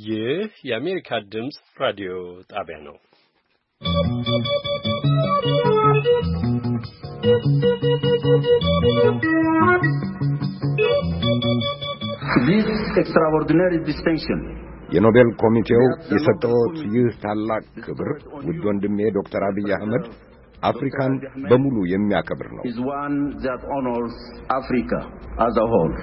ይህ የአሜሪካ ድምጽ ራዲዮ ጣቢያ ነው። This extraordinary distinction የኖቤል ኮሚቴው የሰጠዎት ይህ ታላቅ ክብር ውድ ወንድሜ ዶክተር አብይ አህመድ አፍሪካን በሙሉ የሚያከብር ነው። is one that honors Africa as a whole.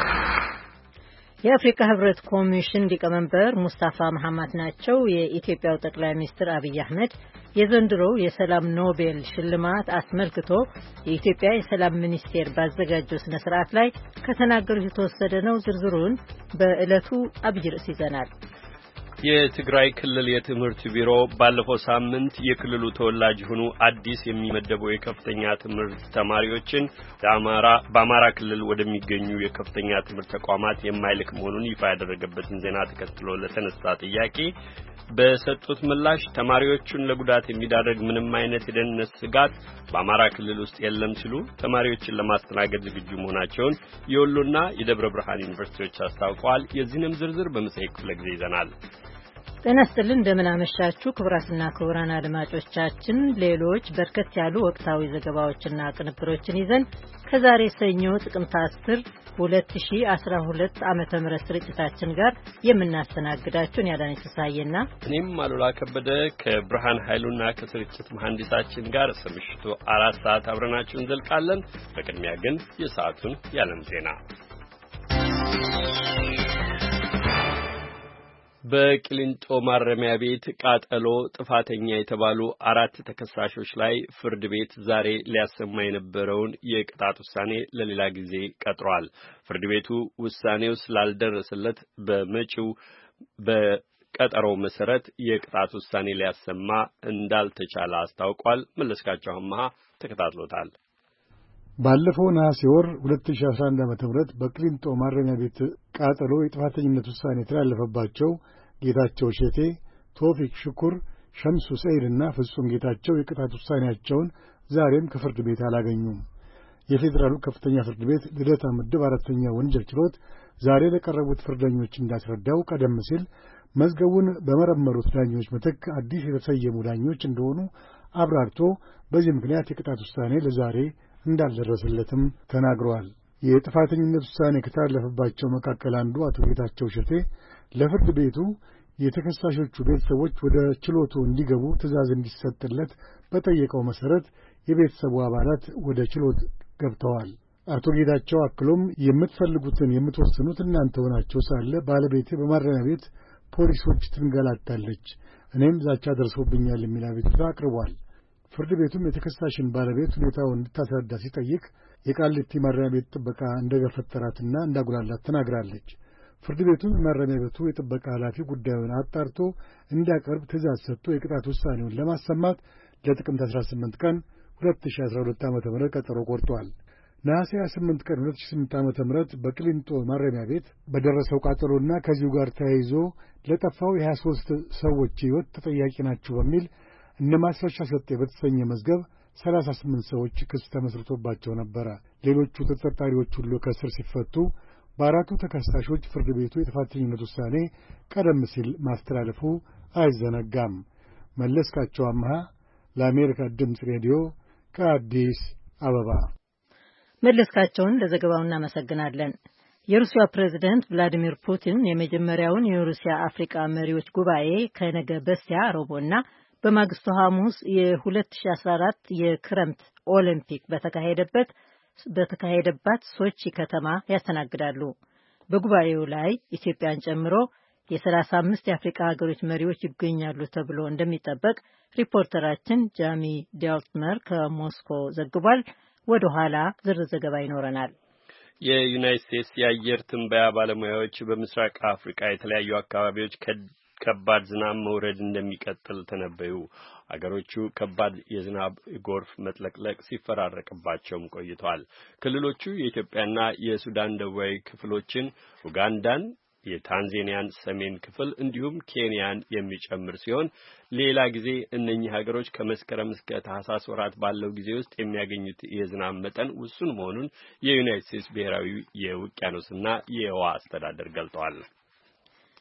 የአፍሪካ ህብረት ኮሚሽን ሊቀመንበር ሙስጣፋ መሐመድ ናቸው። የኢትዮጵያው ጠቅላይ ሚኒስትር አብይ አህመድ የዘንድሮው የሰላም ኖቤል ሽልማት አስመልክቶ የኢትዮጵያ የሰላም ሚኒስቴር ባዘጋጀው ስነ ስርዓት ላይ ከተናገሩት የተወሰደ ነው። ዝርዝሩን በዕለቱ አብይ ርዕስ ይዘናል። የትግራይ ክልል የትምህርት ቢሮ ባለፈው ሳምንት የክልሉ ተወላጅ ሆኑ አዲስ የሚመደቡ የከፍተኛ ትምህርት ተማሪዎችን በአማራ ክልል ወደሚገኙ የከፍተኛ ትምህርት ተቋማት የማይልክ መሆኑን ይፋ ያደረገበትን ዜና ተከትሎ ለተነሳ ጥያቄ በሰጡት ምላሽ ተማሪዎቹን ለጉዳት የሚዳርግ ምንም አይነት የደህንነት ስጋት በአማራ ክልል ውስጥ የለም ሲሉ ተማሪዎችን ለማስተናገድ ዝግጁ መሆናቸውን የወሎና የደብረ ብርሃን ዩኒቨርሲቲዎች አስታውቀዋል። የዚህንም ዝርዝር በመጽሔት ክፍለ ጊዜ ይዘናል። ጤና ይስጥልን፣ እንደምን አመሻችሁ ክቡራትና ክቡራን አድማጮቻችን። ሌሎች በርከት ያሉ ወቅታዊ ዘገባዎችና ቅንብሮችን ይዘን ከዛሬ ሰኞ ጥቅምት 10 2012 ዓመተ ምህረት ስርጭታችን ጋር የምናስተናግዳችሁን ያዳነች ተሳየና እኔም አሉላ ከበደ ከብርሃን ኃይሉና ከስርጭት መሐንዲሳችን ጋር እስከ 4 ሰዓት አብረናችሁ እንዘልቃለን። በቅድሚያ ግን የሰዓቱን የዓለም ዜና። በቅሊንጦ ማረሚያ ቤት ቃጠሎ ጥፋተኛ የተባሉ 4 ተከሳሾች ላይ ፍርድ ቤት ዛሬ ሊያሰማ የነበረውን የቅጣት ውሳኔ ለሌላ ጊዜ ቀጥሯል። ፍርድ ቤቱ ውሳኔው ስላልደረሰለት በመጪው በቀጠሮው መሰረት የቅጣት ውሳኔ ሊያሰማ እንዳልተቻለ አስታውቋል። መለስካቸው አማሃ ተከታትሎታል። ባለፈው ነሐሴ ወር 2011 ዓ.ም በቅሊንጦ ማረሚያ ቤት ቃጠሎ የጥፋተኝነት ውሳኔ የተላለፈባቸው ጌታቸው ሸቴ፣ ቶፊቅ ሽኩር፣ ሸምሱ ሰይድና ፍጹም ጌታቸው የቅጣት ውሳኔያቸውን ዛሬም ከፍርድ ቤት አላገኙም። የፌዴራሉ ከፍተኛ ፍርድ ቤት ልደታ ምድብ 4ኛ ወንጀል ችሎት ዛሬ ለቀረቡት ፍርደኞች እንዳስረዳው ቀደም ሲል መዝገቡን በመረመሩት ዳኞች ምትክ አዲስ የተሰየሙ ዳኞች እንደሆኑ አብራርቶ በዚህ ምክንያት የቅጣት ውሳኔ ለዛሬ እንዳልደረሰለትም ተናግሯል። የጥፋተኝነት ውሳኔ ከተላለፈባቸው መካከል አንዱ አቶ ጌታቸው ሸቴ ለፍርድ ቤቱ የተከሳሾቹ ቤተሰቦች ወደ ችሎቱ እንዲገቡ ትዕዛዝ እንዲሰጥለት በጠየቀው መሰረት የቤተሰቡ አባላት ወደ ችሎት ገብተዋል። አቶ ጌታቸው አክሎም የምትፈልጉትን የምትወስኑት እናንተ ሆናችሁ ሳለ ባለቤቴ በማረሚያ ቤት ፖሊሶች ትንገላታለች፣ እኔም ዛቻ ደርሶብኛል የሚል አቤቱታ አቅርቧል። ፍርድ ቤቱም የተከሳሽን ባለቤት ሁኔታውን እንድታስረዳ ሲጠይቅ የቃሊቲ ማረሚያ ቤት ጥበቃ እንደገፈተራትና እንዳጉላላት ተናግራለች። ፍርድ ቤቱም ማረሚያ ቤቱ የጥበቃ ኃላፊ ጉዳዩን አጣርቶ እንዲያቀርብ ትዕዛዝ ሰጥቶ የቅጣት ውሳኔውን ለማሰማት ለጥቅምት 18 ቀን 2012 ዓ.ም ቀጠሮ ቆርጧል። ነሐሴ 28 ቀን 2008 ዓ.ም በቅሊንጦ ማረሚያ ቤት በደረሰው ቃጠሎና ከዚሁ ጋር ተያይዞ ለጠፋው የ23 ሰዎች ሕይወት ተጠያቂ ናችሁ በሚል እነ ማስረሻ ሰጤ በተሰኘ መዝገብ 38 ሰዎች ክስ ተመስርቶባቸው ነበረ። ሌሎቹ ተጠርጣሪዎች ሁሉ ከእስር ሲፈቱ በአራቱ ተከሳሾች ፍርድ ቤቱ የጥፋተኝነት ውሳኔ ቀደም ሲል ማስተላለፉ አይዘነጋም። መለስካቸው አማሃ ለአሜሪካ ድምፅ ሬዲዮ ከአዲስ አበባ። መለስካቸውን ለዘገባው እናመሰግናለን። የሩሲያ ፕሬዝዳንት ቭላዲሚር ፑቲን የመጀመሪያውን የሩሲያ አፍሪካ መሪዎች ጉባኤ ከነገ በስቲያ ረቡዕና በማግስቱ ሐሙስ የ2014 የክረምት ኦሊምፒክ በተካሄደባት ሶቺ ከተማ ያስተናግዳሉ። በጉባኤው ላይ ኢትዮጵያን ጨምሮ የ35 የአፍሪካ ሀገሮች መሪዎች ይገኛሉ ተብሎ እንደሚጠበቅ ሪፖርተራችን ጃሚ ዲያልትመር ከሞስኮ ዘግቧል። ወደ ኋላ ዝርዝር ዘገባ ይኖረናል። የዩናይትድ ስቴትስ የአየር ትንበያ ባለሙያዎች በምስራቅ አፍሪካ የተለያዩ አካባቢዎች ከባድ ዝናብ መውረድ እንደሚቀጥል ተነበዩ። አገሮቹ ከባድ የዝናብ ጎርፍ መጥለቅለቅ ሲፈራረቅባቸውም ቆይተዋል። ክልሎቹ የኢትዮጵያና የሱዳን ደቡባዊ ክፍሎችን፣ ኡጋንዳን፣ የታንዛኒያን ሰሜን ክፍል እንዲሁም ኬንያን የሚጨምር ሲሆን ሌላ ጊዜ እነኚህ ሀገሮች ከመስከረም እስከ ታህሳስ ወራት ባለው ጊዜ ውስጥ የሚያገኙት የዝናብ መጠን ውሱን መሆኑን የዩናይትድ ስቴትስ ብሔራዊ የውቅያኖስና የውሃ አስተዳደር ገልጠዋል።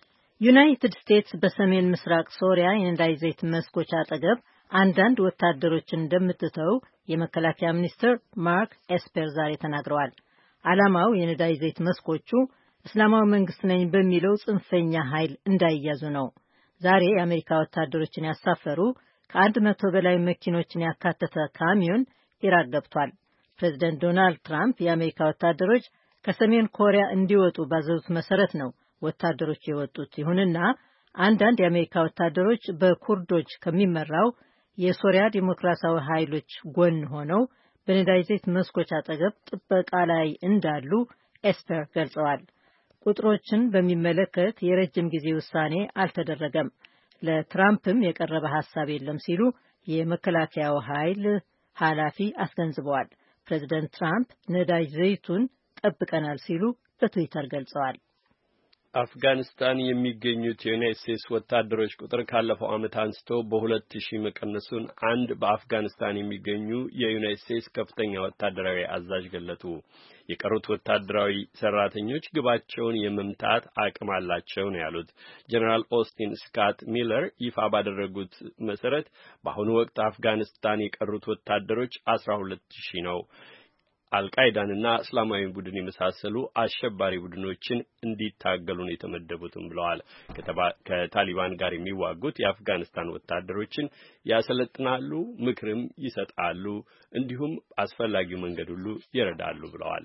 ዩናይትድ ስቴትስ በሰሜን ምስራቅ ሶሪያ የነዳጅ ዘይት መስኮች አጠገብ አንዳንድ ወታደሮችን እንደምትተው የመከላከያ ሚኒስትር ማርክ ኤስፐር ዛሬ ተናግረዋል። ዓላማው የነዳጅ ዘይት መስኮቹ እስላማዊ መንግስት ነኝ በሚለው ጽንፈኛ ኃይል እንዳይያዙ ነው። ዛሬ የአሜሪካ ወታደሮችን ያሳፈሩ ከ100 በላይ መኪኖችን ያካተተ ካሚዮን ኢራቅ ገብቷል። ፕሬዚደንት ዶናልድ ትራምፕ የአሜሪካ ወታደሮች ከሰሜን ኮሪያ እንዲወጡ ባዘዙት መሰረት ነው ወታደሮች የወጡት። ይሁንና አንዳንድ የአሜሪካ ወታደሮች በኩርዶች ከሚመራው የሶሪያ ዲሞክራሲያዊ ኃይሎች ጎን ሆነው በነዳጅ ዘይት መስኮች አጠገብ ጥበቃ ላይ እንዳሉ ኤስፐር ገልጸዋል። ቁጥሮችን በሚመለከት የረጅም ጊዜ ውሳኔ አልተደረገም፣ ለትራምፕም የቀረበ ሀሳብ የለም ሲሉ የመከላከያው ኃይል ኃላፊ አስገንዝበዋል። ፕሬዚደንት ትራምፕ ነዳጅ ዘይቱን ጠብቀናል ሲሉ በትዊተር ገልጸዋል። አፍጋኒስታን የሚገኙት የዩናይትድ ስቴትስ ወታደሮች ቁጥር ካለፈው ዓመት አንስቶ በ2000 መቀነሱን አንድ በአፍጋኒስታን የሚገኙ የዩናይትድ ስቴትስ ከፍተኛ ወታደራዊ አዛዥ ገለጡ። የቀሩት ወታደራዊ ሰራተኞች ግባቸውን የመምታት አቅም አላቸው ነው ያሉት። ጀነራል ኦስቲን ስካት ሚለር ይፋ ባደረጉት መሰረት በአሁኑ ወቅት አፍጋኒስታን የቀሩት ወታደሮች 12000 ነው። አልቃይዳንና እስላማዊ ቡድን የመሳሰሉ አሸባሪ ቡድኖችን እንዲታገሉ ነው የተመደቡትም ብለዋል። ከታሊባን ጋር የሚዋጉት የአፍጋኒስታን ወታደሮችን ያሰለጥናሉ፣ ምክርም ይሰጣሉ፣ እንዲሁም አስፈላጊው መንገድ ሁሉ ይረዳሉ ብለዋል።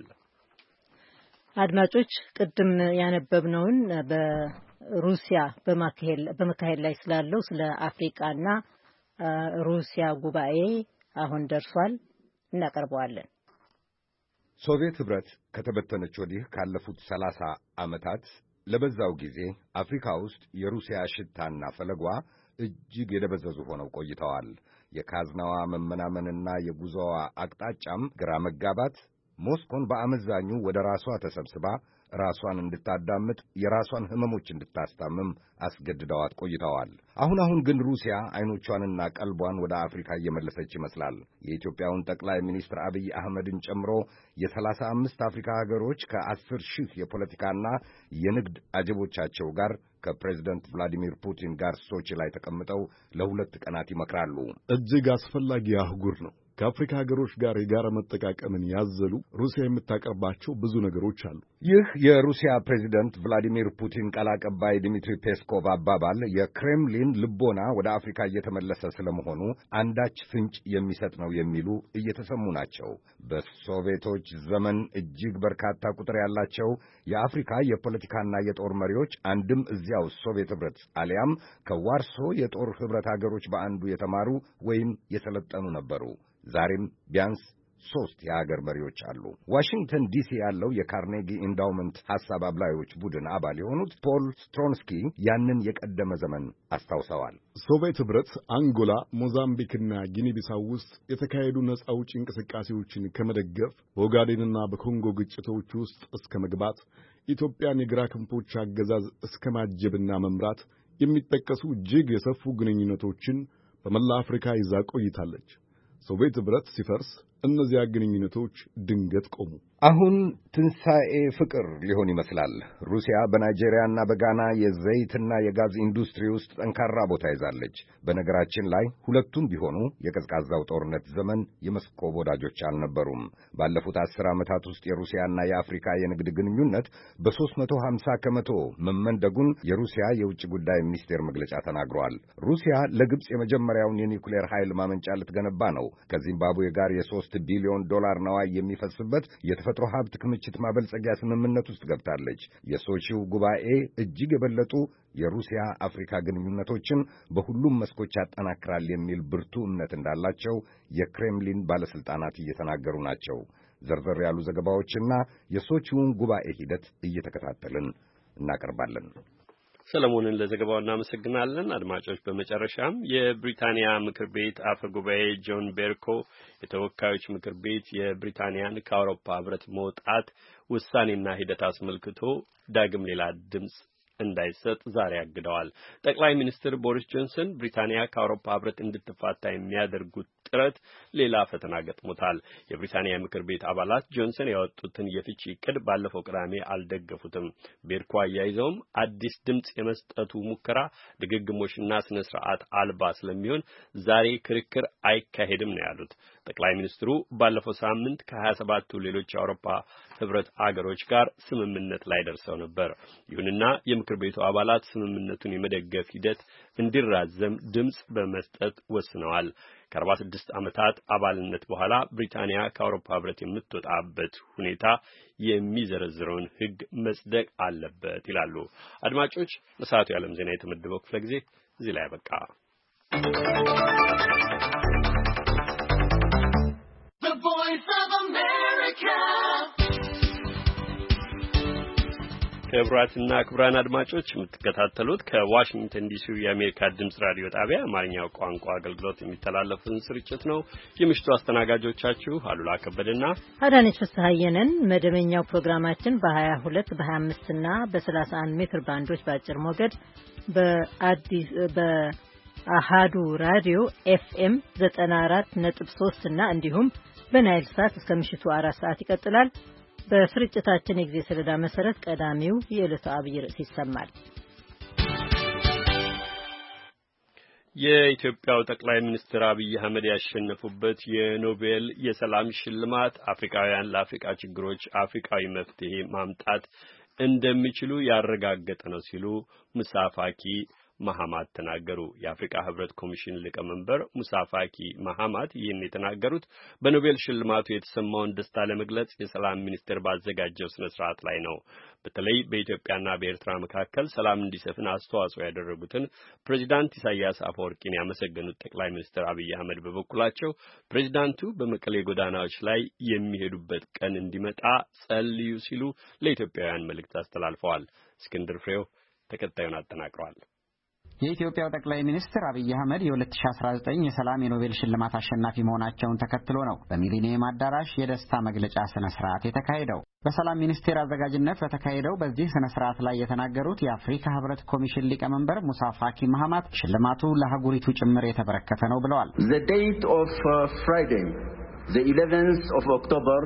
አድማጮች፣ ቅድም ያነበብነውን በሩሲያ በመካሄድ ላይ ስላለው ስለ አፍሪካና ሩሲያ ጉባኤ አሁን ደርሷል፣ እናቀርበዋለን። ሶቪየት ኅብረት ከተበተነች ወዲህ ካለፉት 30 ዓመታት ለበዛው ጊዜ አፍሪካ ውስጥ የሩሲያ ሽታና ፈለጓ እጅግ የደበዘዙ ሆነው ቆይተዋል። የካዝናዋ መመናመንና የጉዞዋ አቅጣጫም ግራ መጋባት ሞስኮን በአመዛኙ ወደ ራሷ ተሰብስባ ራሷን እንድታዳምጥ የራሷን ህመሞች እንድታስታምም አስገድደዋት ቆይተዋል። አሁን ግን ሩሲያ አይኖቿንና ቀልቧን ወደ አፍሪካ እየመለሰች ይመስላል። የኢትዮጵያውን ጠቅላይ ሚኒስትር አብይ አህመድን ጨምሮ የ35 አፍሪካ ሀገሮች ከ10,000 የፖለቲካና የንግድ አጀቦቻቸው ጋር ከፕሬዝደንት ቭላዲሚር ፑቲን ጋር ሶቺ ላይ ተቀምጠው ለ2 ቀናት ይመክራሉ። እጅግ አስፈላጊ አህጉር ነው። ከአፍሪካ ሀገሮች ጋር የጋራ መጠቃቀምን ያዘሉ ሩሲያ የምታቀርባቸው ብዙ ነገሮች አሉ። ይህ የሩሲያ ፕሬዚደንት ቭላዲሚር ፑቲን ቃል አቀባይ ዲሚትሪ ፔስኮቭ አባባል የክሬምሊን ልቦና ወደ አፍሪካ እየተመለሰ ስለመሆኑ አንዳች ፍንጭ የሚሰጥ ነው የሚሉ እየተሰሙ ናቸው። በሶቪየቶች ዘመን እጅግ በርካታ ቁጥር ያላቸው የአፍሪካ የፖለቲካና የጦር መሪዎች አንድም እዚያው ሶቪየት ኅብረት አሊያም ከዋርሶ የጦር ኅብረት ሀገሮች በአንዱ የተማሩ ወይም የሰለጠኑ ነበሩ። ዛሬም ቢያንስ 3 የሀገር መሪዎች አሉ። ዋሽንግተን ዲሲ ያለው የካርኔጊ ኢንዳውመንት ሐሳብ አብላዮች ቡድን አባል የሆኑት ፖል ስትሮንስኪ ያንን የቀደመ ዘመን አስታውሰዋል። ሶቪየት ኅብረት አንጎላ፣ ሞዛምቢክና ጊኒቢሳው ውስጥ የተካሄዱ ነጻ አውጪ እንቅስቃሴዎችን ከመደገፍ በኦጋዴንና በኮንጎ ግጭቶች ውስጥ እስከ መግባት ኢትዮጵያን የግራ ክንፎች አገዛዝ እስከ ማጀብና መምራት የሚጠቀሱ እጅግ የሰፉ ግንኙነቶችን በመላ አፍሪካ ይዛ ቆይታለች። ሶቪየት ኅብረት ሲፈርስ እነዚያ ግንኙነቶች ድንገት ቆሙ። አሁን ትንሣኤ ፍቅር ሊሆን ይመስላል። ሩሲያ በናይጄሪያና በጋና የዘይትና የጋዝ ኢንዱስትሪ ውስጥ ጠንካራ ቦታ ይዛለች። በነገራችን ላይ ሁለቱም ቢሆኑ የቀዝቃዛው ጦርነት ዘመን የመስኮብ ወዳጆች አልነበሩም። ባለፉት 10 ዓመታት ውስጥ የሩሲያና የአፍሪካ የንግድ ግንኙነት በ350 ከመቶ መመንደጉን የሩሲያ የውጭ ጉዳይ ሚኒስቴር መግለጫ ተናግሯል። ሩሲያ ለግብፅ የመጀመሪያውን የኒውክሌር ኃይል ማመንጫ ልትገነባ ነው። ከዚምባብዌ ጋር የ3 ቢሊዮን ዶላር ነዋይ የሚፈስበት የተፈጥሮ ሀብት ክምችት ማበልጸጊያ ስምምነት ውስጥ ገብታለች። የሶቺው ጉባኤ እጅግ የበለጡ የሩሲያ አፍሪካ ግንኙነቶችን በሁሉም መስኮች ያጠናክራል የሚል ብርቱ እምነት እንዳላቸው የክሬምሊን ባለስልጣናት እየተናገሩ ናቸው። ዘርዘር ያሉ ዘገባዎችና የሶቺውን ጉባኤ ሂደት እየተከታተልን እናቀርባለን። ሰለሞንን ለዘገባው እናመሰግናለን። አድማጮች፣ በመጨረሻም የብሪታንያ ምክር ቤት አፈ ጉባኤ ጆን ቤርኮ የተወካዮች ምክር ቤት የብሪታንያን ከአውሮፓ ሕብረት መውጣት ውሳኔና ሂደት አስመልክቶ ዳግም ሌላ ድምጽ እንዳይሰጥ ዛሬ አግደዋል። ጠቅላይ ሚኒስትር ቦሪስ ጆንሰን ብሪታንያ ከአውሮፓ ሕብረት እንድትፋታ የሚያደርጉት ጥረት ሌላ ፈተና ገጥሞታል። የብሪታንያ ምክር ቤት አባላት ጆንሰን ያወጡትን የፍቺ ዕቅድ ባለፈው ቅዳሜ አልደገፉትም። ቤርኳ አያይዘውም አዲስ ድምጽ የመስጠቱ ሙከራ ድግግሞሽና ስነ ስርዓት አልባ ስለሚሆን ዛሬ ክርክር አይካሄድም ነው ያሉት። ጠቅላይ ሚኒስትሩ ባለፈው ሳምንት ከ27ቱ ሌሎች የአውሮፓ ህብረት አገሮች ጋር ስምምነት ላይ ደርሰው ነበር። ይሁንና የምክር ቤቱ አባላት ስምምነቱን የመደገፍ ሂደት እንዲራዘም ድምጽ በመስጠት ወስነዋል። ከ46 ዓመታት አባልነት በኋላ ብሪታንያ ከአውሮፓ ህብረት የምትወጣበት ሁኔታ የሚዘረዝረውን ህግ መጽደቅ አለበት ይላሉ። አድማጮች፣ ለሰዓቱ የዓለም ዜና የተመደበው ክፍለ ጊዜ እዚህ ላይ ያበቃ። ክቡራትና ክቡራን አድማጮች የምትከታተሉት ከዋሽንግተን ዲሲ የአሜሪካ ድምጽ ራዲዮ ጣቢያ አማርኛው ቋንቋ አገልግሎት የሚተላለፈውን ስርጭት ነው። የምሽቱ አስተናጋጆቻችሁ አሉላ ከበደና አዳነች ፍስሐየንን። መደበኛው ፕሮግራማችን በ22 በ25 እና በ31 ሜትር ባንዶች በአጭር ሞገድ በአሃዱ ራዲዮ ኤፍኤም 94.3 እና እንዲሁም በናይል ሳት እስከ ምሽቱ 4 ሰዓት ይቀጥላል። በስርጭታችን የጊዜ ሰሌዳ መሰረት ቀዳሚው የዕለቱ አብይ ርዕስ ይሰማል። የኢትዮጵያው ጠቅላይ ሚኒስትር አብይ አህመድ ያሸነፉበት የኖቤል የሰላም ሽልማት አፍሪካውያን ለአፍሪካ ችግሮች አፍሪካዊ መፍትሄ ማምጣት እንደሚችሉ ያረጋገጠ ነው ሲሉ ሙሳ ፋኪ መሐማት ተናገሩ። የአፍሪካ ህብረት ኮሚሽን ሊቀመንበር ሙሳ ፋኪ መሐማት ይህን የተናገሩት በኖቤል ሽልማቱ የተሰማውን ደስታ ለመግለጽ የሰላም ሚኒስቴር ባዘጋጀው ስነ ስርዓት ላይ ነው። በተለይ በኢትዮጵያና በኤርትራ መካከል ሰላም እንዲሰፍን አስተዋጽኦ ያደረጉትን ፕሬዚዳንት ኢሳያስ አፈወርቂን ያመሰገኑት ጠቅላይ ሚኒስትር አብይ አህመድ በበኩላቸው ፕሬዚዳንቱ በመቀሌ ጎዳናዎች ላይ የሚሄዱበት ቀን እንዲመጣ ጸልዩ ሲሉ ለኢትዮጵያውያን መልእክት አስተላልፈዋል። እስክንድር ፍሬው ተከታዩን አጠናቅሯል። የኢትዮጵያው ጠቅላይ ሚኒስትር አብይ አህመድ የ2019 የሰላም የኖቤል ሽልማት አሸናፊ መሆናቸውን ተከትሎ ነው በሚሊኒየም አዳራሽ የደስታ መግለጫ ስነ ስርዓት የተካሄደው። በሰላም ሚኒስቴር አዘጋጅነት በተካሄደው በዚህ ስነ ስርዓት ላይ የተናገሩት የአፍሪካ ህብረት ኮሚሽን ሊቀመንበር ሙሳ ፋኪ መሐማት ሽልማቱ ለአህጉሪቱ ጭምር የተበረከተ ነው ብለዋል። The date of Friday, the 11th of October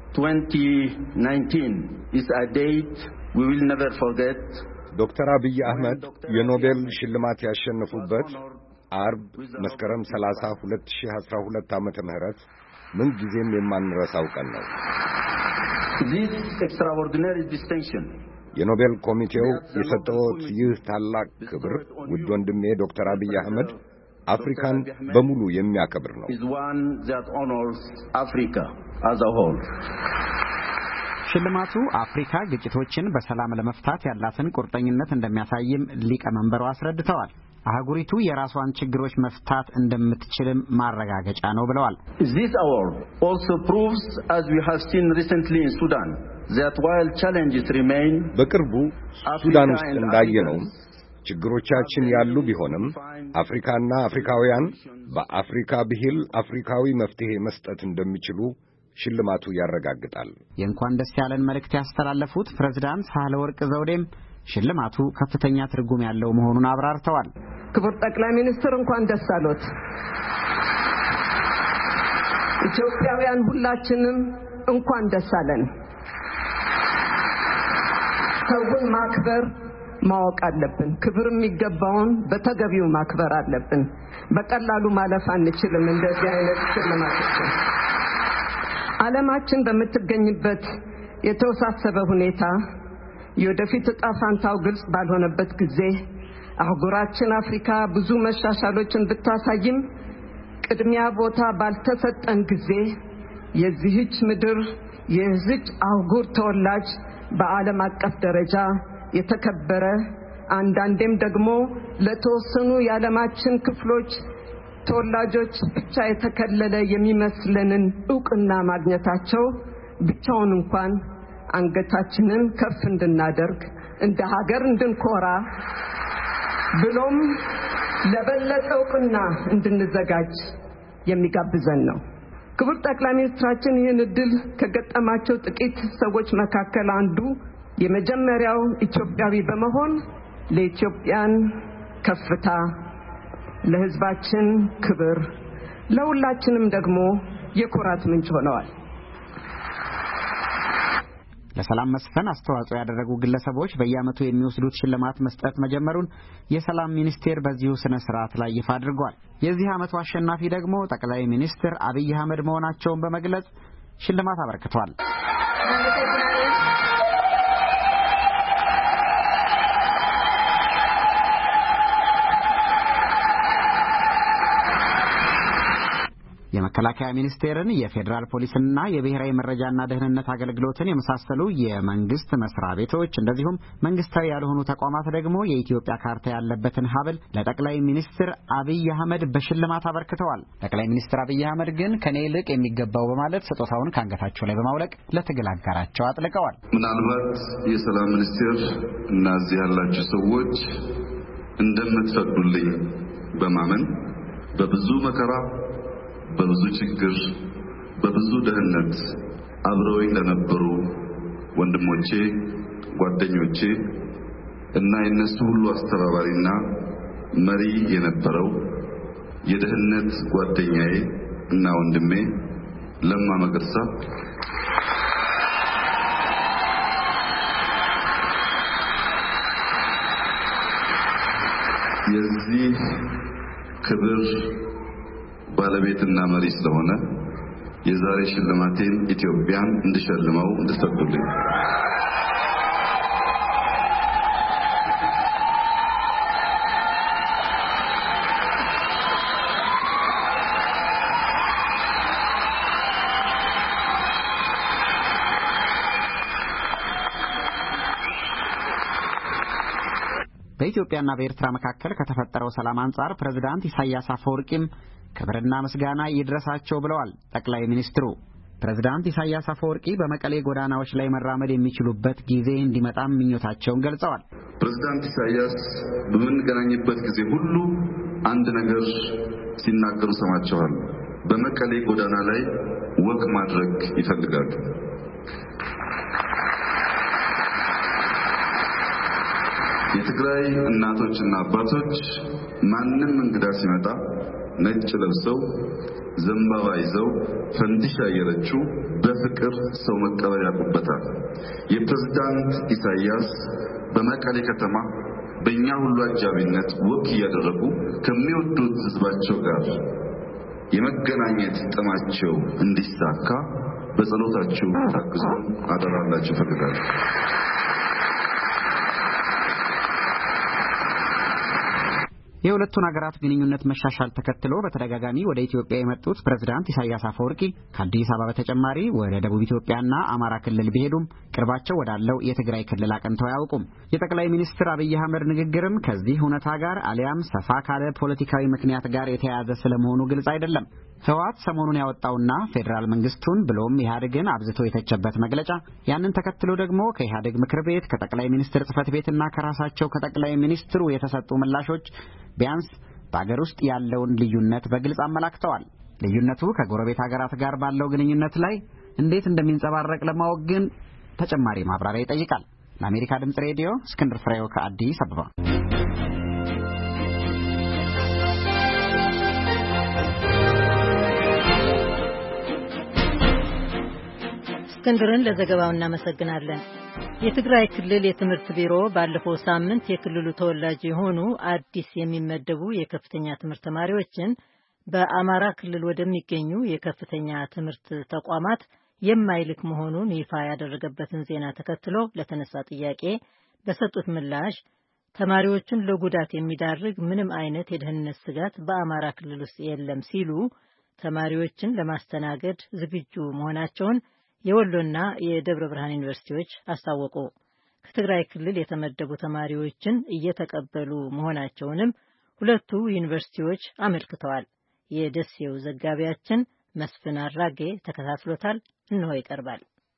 2019 is a date we will never forget. ዶክተር አብይ አህመድ የኖቤል ሽልማት ያሸነፉበት አርብ መስከረም 30 2012 ዓመተ ምህረት ምን ጊዜም የማንረሳው ቀን ነው። This extraordinary distinction የኖቤል ኮሚቴው የሰጠዎት ይህ ታላቅ ክብር ውድ ወንድሜ ዶክተር አብይ አህመድ አፍሪካን በሙሉ የሚያከብር ነው። is one that honors Africa as a whole. ሽልማቱ አፍሪካ ግጭቶችን በሰላም ለመፍታት ያላትን ቁርጠኝነት እንደሚያሳይም ሊቀመንበሩ አስረድተዋል። አህጉሪቱ የራሷን ችግሮች መፍታት እንደምትችልም ማረጋገጫ ነው ብለዋል። This award also proves, as we have seen recently in Sudan, that while challenges remain, በቅርቡ ሱዳን ውስጥ እንዳየነው ችግሮቻችን ያሉ ቢሆንም አፍሪካና አፍሪካውያን በአፍሪካ ብሂል አፍሪካዊ መፍትሄ መስጠት እንደሚችሉ ሽልማቱ ያረጋግጣል። የእንኳን ደስ ያለን መልእክት ያስተላለፉት ፕሬዝዳንት ሳህለወርቅ ዘውዴም ሽልማቱ ከፍተኛ ትርጉም ያለው መሆኑን አብራርተዋል። ክቡር ጠቅላይ ሚኒስትር እንኳን ደስ አሎት። ኢትዮጵያውያን ሁላችንም እንኳን ደስ አለን። ሰውን ማክበር ማወቅ አለብን። ክብር የሚገባውን በተገቢው ማክበር አለብን። በቀላሉ ማለፍ አንችልም። እንደዚህ አይነት ሽልማቶች ዓለማችን በምትገኝበት የተወሳሰበ ሁኔታ የወደፊት ዕጣ ፈንታው ግልጽ ባልሆነበት ጊዜ አህጉራችን አፍሪካ ብዙ መሻሻሎችን ብታሳይም ቅድሚያ ቦታ ባልተሰጠን ጊዜ የዚህች ምድር የዚህች አህጉር ተወላጅ በዓለም አቀፍ ደረጃ የተከበረ አንዳንዴም ደግሞ ለተወሰኑ የዓለማችን ክፍሎች ተወላጆች ብቻ የተከለለ የሚመስለንን ዕውቅና ማግኘታቸው ብቻውን እንኳን አንገታችንን ከፍ እንድናደርግ እንደ ሀገር እንድንኮራ ብሎም ለበለጠ ዕውቅና እንድንዘጋጅ የሚጋብዘን ነው። ክቡር ጠቅላይ ሚኒስትራችን ይህን ዕድል ከገጠማቸው ጥቂት ሰዎች መካከል አንዱ የመጀመሪያው ኢትዮጵያዊ በመሆን ለኢትዮጵያን ከፍታ፣ ለሕዝባችን ክብር፣ ለሁላችንም ደግሞ የኩራት ምንጭ ሆነዋል። ለሰላም መስፈን አስተዋጽኦ ያደረጉ ግለሰቦች በየዓመቱ የሚወስዱት ሽልማት መስጠት መጀመሩን የሰላም ሚኒስቴር በዚሁ ስነ ስርዓት ላይ ይፋ አድርጓል። የዚህ ዓመቱ አሸናፊ ደግሞ ጠቅላይ ሚኒስትር አብይ አህመድ መሆናቸውን በመግለጽ ሽልማት አበርክቷል። የመከላከያ ሚኒስቴርን፣ የፌዴራል ፖሊስና የብሔራዊ መረጃና ደህንነት አገልግሎትን የመሳሰሉ የመንግስት መስሪያ ቤቶች እንደዚሁም መንግስታዊ ያልሆኑ ተቋማት ደግሞ የኢትዮጵያ ካርታ ያለበትን ሐብል ለጠቅላይ ሚኒስትር አብይ አህመድ በሽልማት አበርክተዋል። ጠቅላይ ሚኒስትር አብይ አህመድ ግን ከኔ ይልቅ የሚገባው በማለት ስጦታውን ከአንገታቸው ላይ በማውለቅ ለትግል አጋራቸው አጥልቀዋል። ምናልባት የሰላም ሚኒስቴር እና እዚህ ያላችሁ ሰዎች እንደምትፈቅዱልኝ በማመን በብዙ መከራ በብዙ ችግር በብዙ ደህንነት አብረውኝ ለነበሩ ወንድሞቼ፣ ጓደኞቼ እና የነሱ ሁሉ አስተባባሪና መሪ የነበረው የደህንነት ጓደኛዬ እና ወንድሜ ለማ መገርሳ የዚህ ክብር ባለቤትና መሪ ስለሆነ የዛሬ ሽልማቴን ኢትዮጵያን እንድሸልመው እንድትፈቅዱልኝ። በኢትዮጵያና በኤርትራ መካከል ከተፈጠረው ሰላም አንጻር ፕሬዝዳንት ኢሳያስ አፈወርቂም ክብርና ምስጋና ይድረሳቸው ብለዋል። ጠቅላይ ሚኒስትሩ ፕሬዝዳንት ኢሳያስ አፈወርቂ በመቀሌ ጎዳናዎች ላይ መራመድ የሚችሉበት ጊዜ እንዲመጣም ምኞታቸውን ገልጸዋል። ፕሬዝዳንት ኢሳያስ በምንገናኝበት ጊዜ ሁሉ አንድ ነገር ሲናገሩ ሰማቸዋል። በመቀሌ ጎዳና ላይ ወክ ማድረግ ይፈልጋሉ። የትግራይ እናቶችና አባቶች ማንም እንግዳ ሲመጣ ነጭ ለብሰው ዘንባባ ይዘው ፈንዲሻ እየረጩ በፍቅር ሰው መቀበል ያውቁበታል። የፕሬዝዳንት ኢሳያስ በመቀሌ ከተማ በእኛ ሁሉ አጃቢነት ወክ እያደረጉ ከሚወዱት ሕዝባቸው ጋር የመገናኘት ጥማቸው እንዲሳካ በጸሎታችሁ ታግዙ አደራላችሁ ፈልጋለሁ። የሁለቱን ሀገራት ግንኙነት መሻሻል ተከትሎ በተደጋጋሚ ወደ ኢትዮጵያ የመጡት ፕሬዝዳንት ኢሳያስ አፈወርቂ ከአዲስ አበባ በተጨማሪ ወደ ደቡብ ኢትዮጵያና አማራ ክልል ቢሄዱም ቅርባቸው ወዳለው የትግራይ ክልል አቅንተው አያውቁም። የጠቅላይ ሚኒስትር አብይ አህመድ ንግግርም ከዚህ እውነታ ጋር አሊያም ሰፋ ካለ ፖለቲካዊ ምክንያት ጋር የተያያዘ ስለመሆኑ ግልጽ አይደለም። ህወሓት ሰሞኑን ያወጣውና ፌዴራል መንግስቱን ብሎም ኢህአዴግን አብዝቶ የተቸበት መግለጫ፣ ያንን ተከትሎ ደግሞ ከኢህአዴግ ምክር ቤት ከጠቅላይ ሚኒስትር ጽህፈት ቤትና ከራሳቸው ከጠቅላይ ሚኒስትሩ የተሰጡ ምላሾች ቢያንስ በአገር ውስጥ ያለውን ልዩነት በግልጽ አመላክተዋል። ልዩነቱ ከጎረቤት ሀገራት ጋር ባለው ግንኙነት ላይ እንዴት እንደሚንጸባረቅ ለማወቅ ግን ተጨማሪ ማብራሪያ ይጠይቃል። ለአሜሪካ ድምጽ ሬዲዮ እስክንድር ፍሬው ከአዲስ አበባ። እስክንድርን ለዘገባው እናመሰግናለን። የትግራይ ክልል የትምህርት ቢሮ ባለፈው ሳምንት የክልሉ ተወላጅ የሆኑ አዲስ የሚመደቡ የከፍተኛ ትምህርት ተማሪዎችን በአማራ ክልል ወደሚገኙ የከፍተኛ ትምህርት ተቋማት የማይልክ መሆኑን ይፋ ያደረገበትን ዜና ተከትሎ ለተነሳ ጥያቄ በሰጡት ምላሽ ተማሪዎቹን ለጉዳት የሚዳርግ ምንም አይነት የደህንነት ስጋት በአማራ ክልል ውስጥ የለም ሲሉ ተማሪዎችን ለማስተናገድ ዝግጁ መሆናቸውን የወሎና የደብረ ብርሃን ዩኒቨርሲቲዎች አስታወቁ። ከትግራይ ክልል የተመደቡ ተማሪዎችን እየተቀበሉ መሆናቸውንም ሁለቱ ዩኒቨርሲቲዎች አመልክተዋል። የደሴው ዘጋቢያችን መስፍን አራጌ ተከታትሎታል። እንሆ ይቀርባል።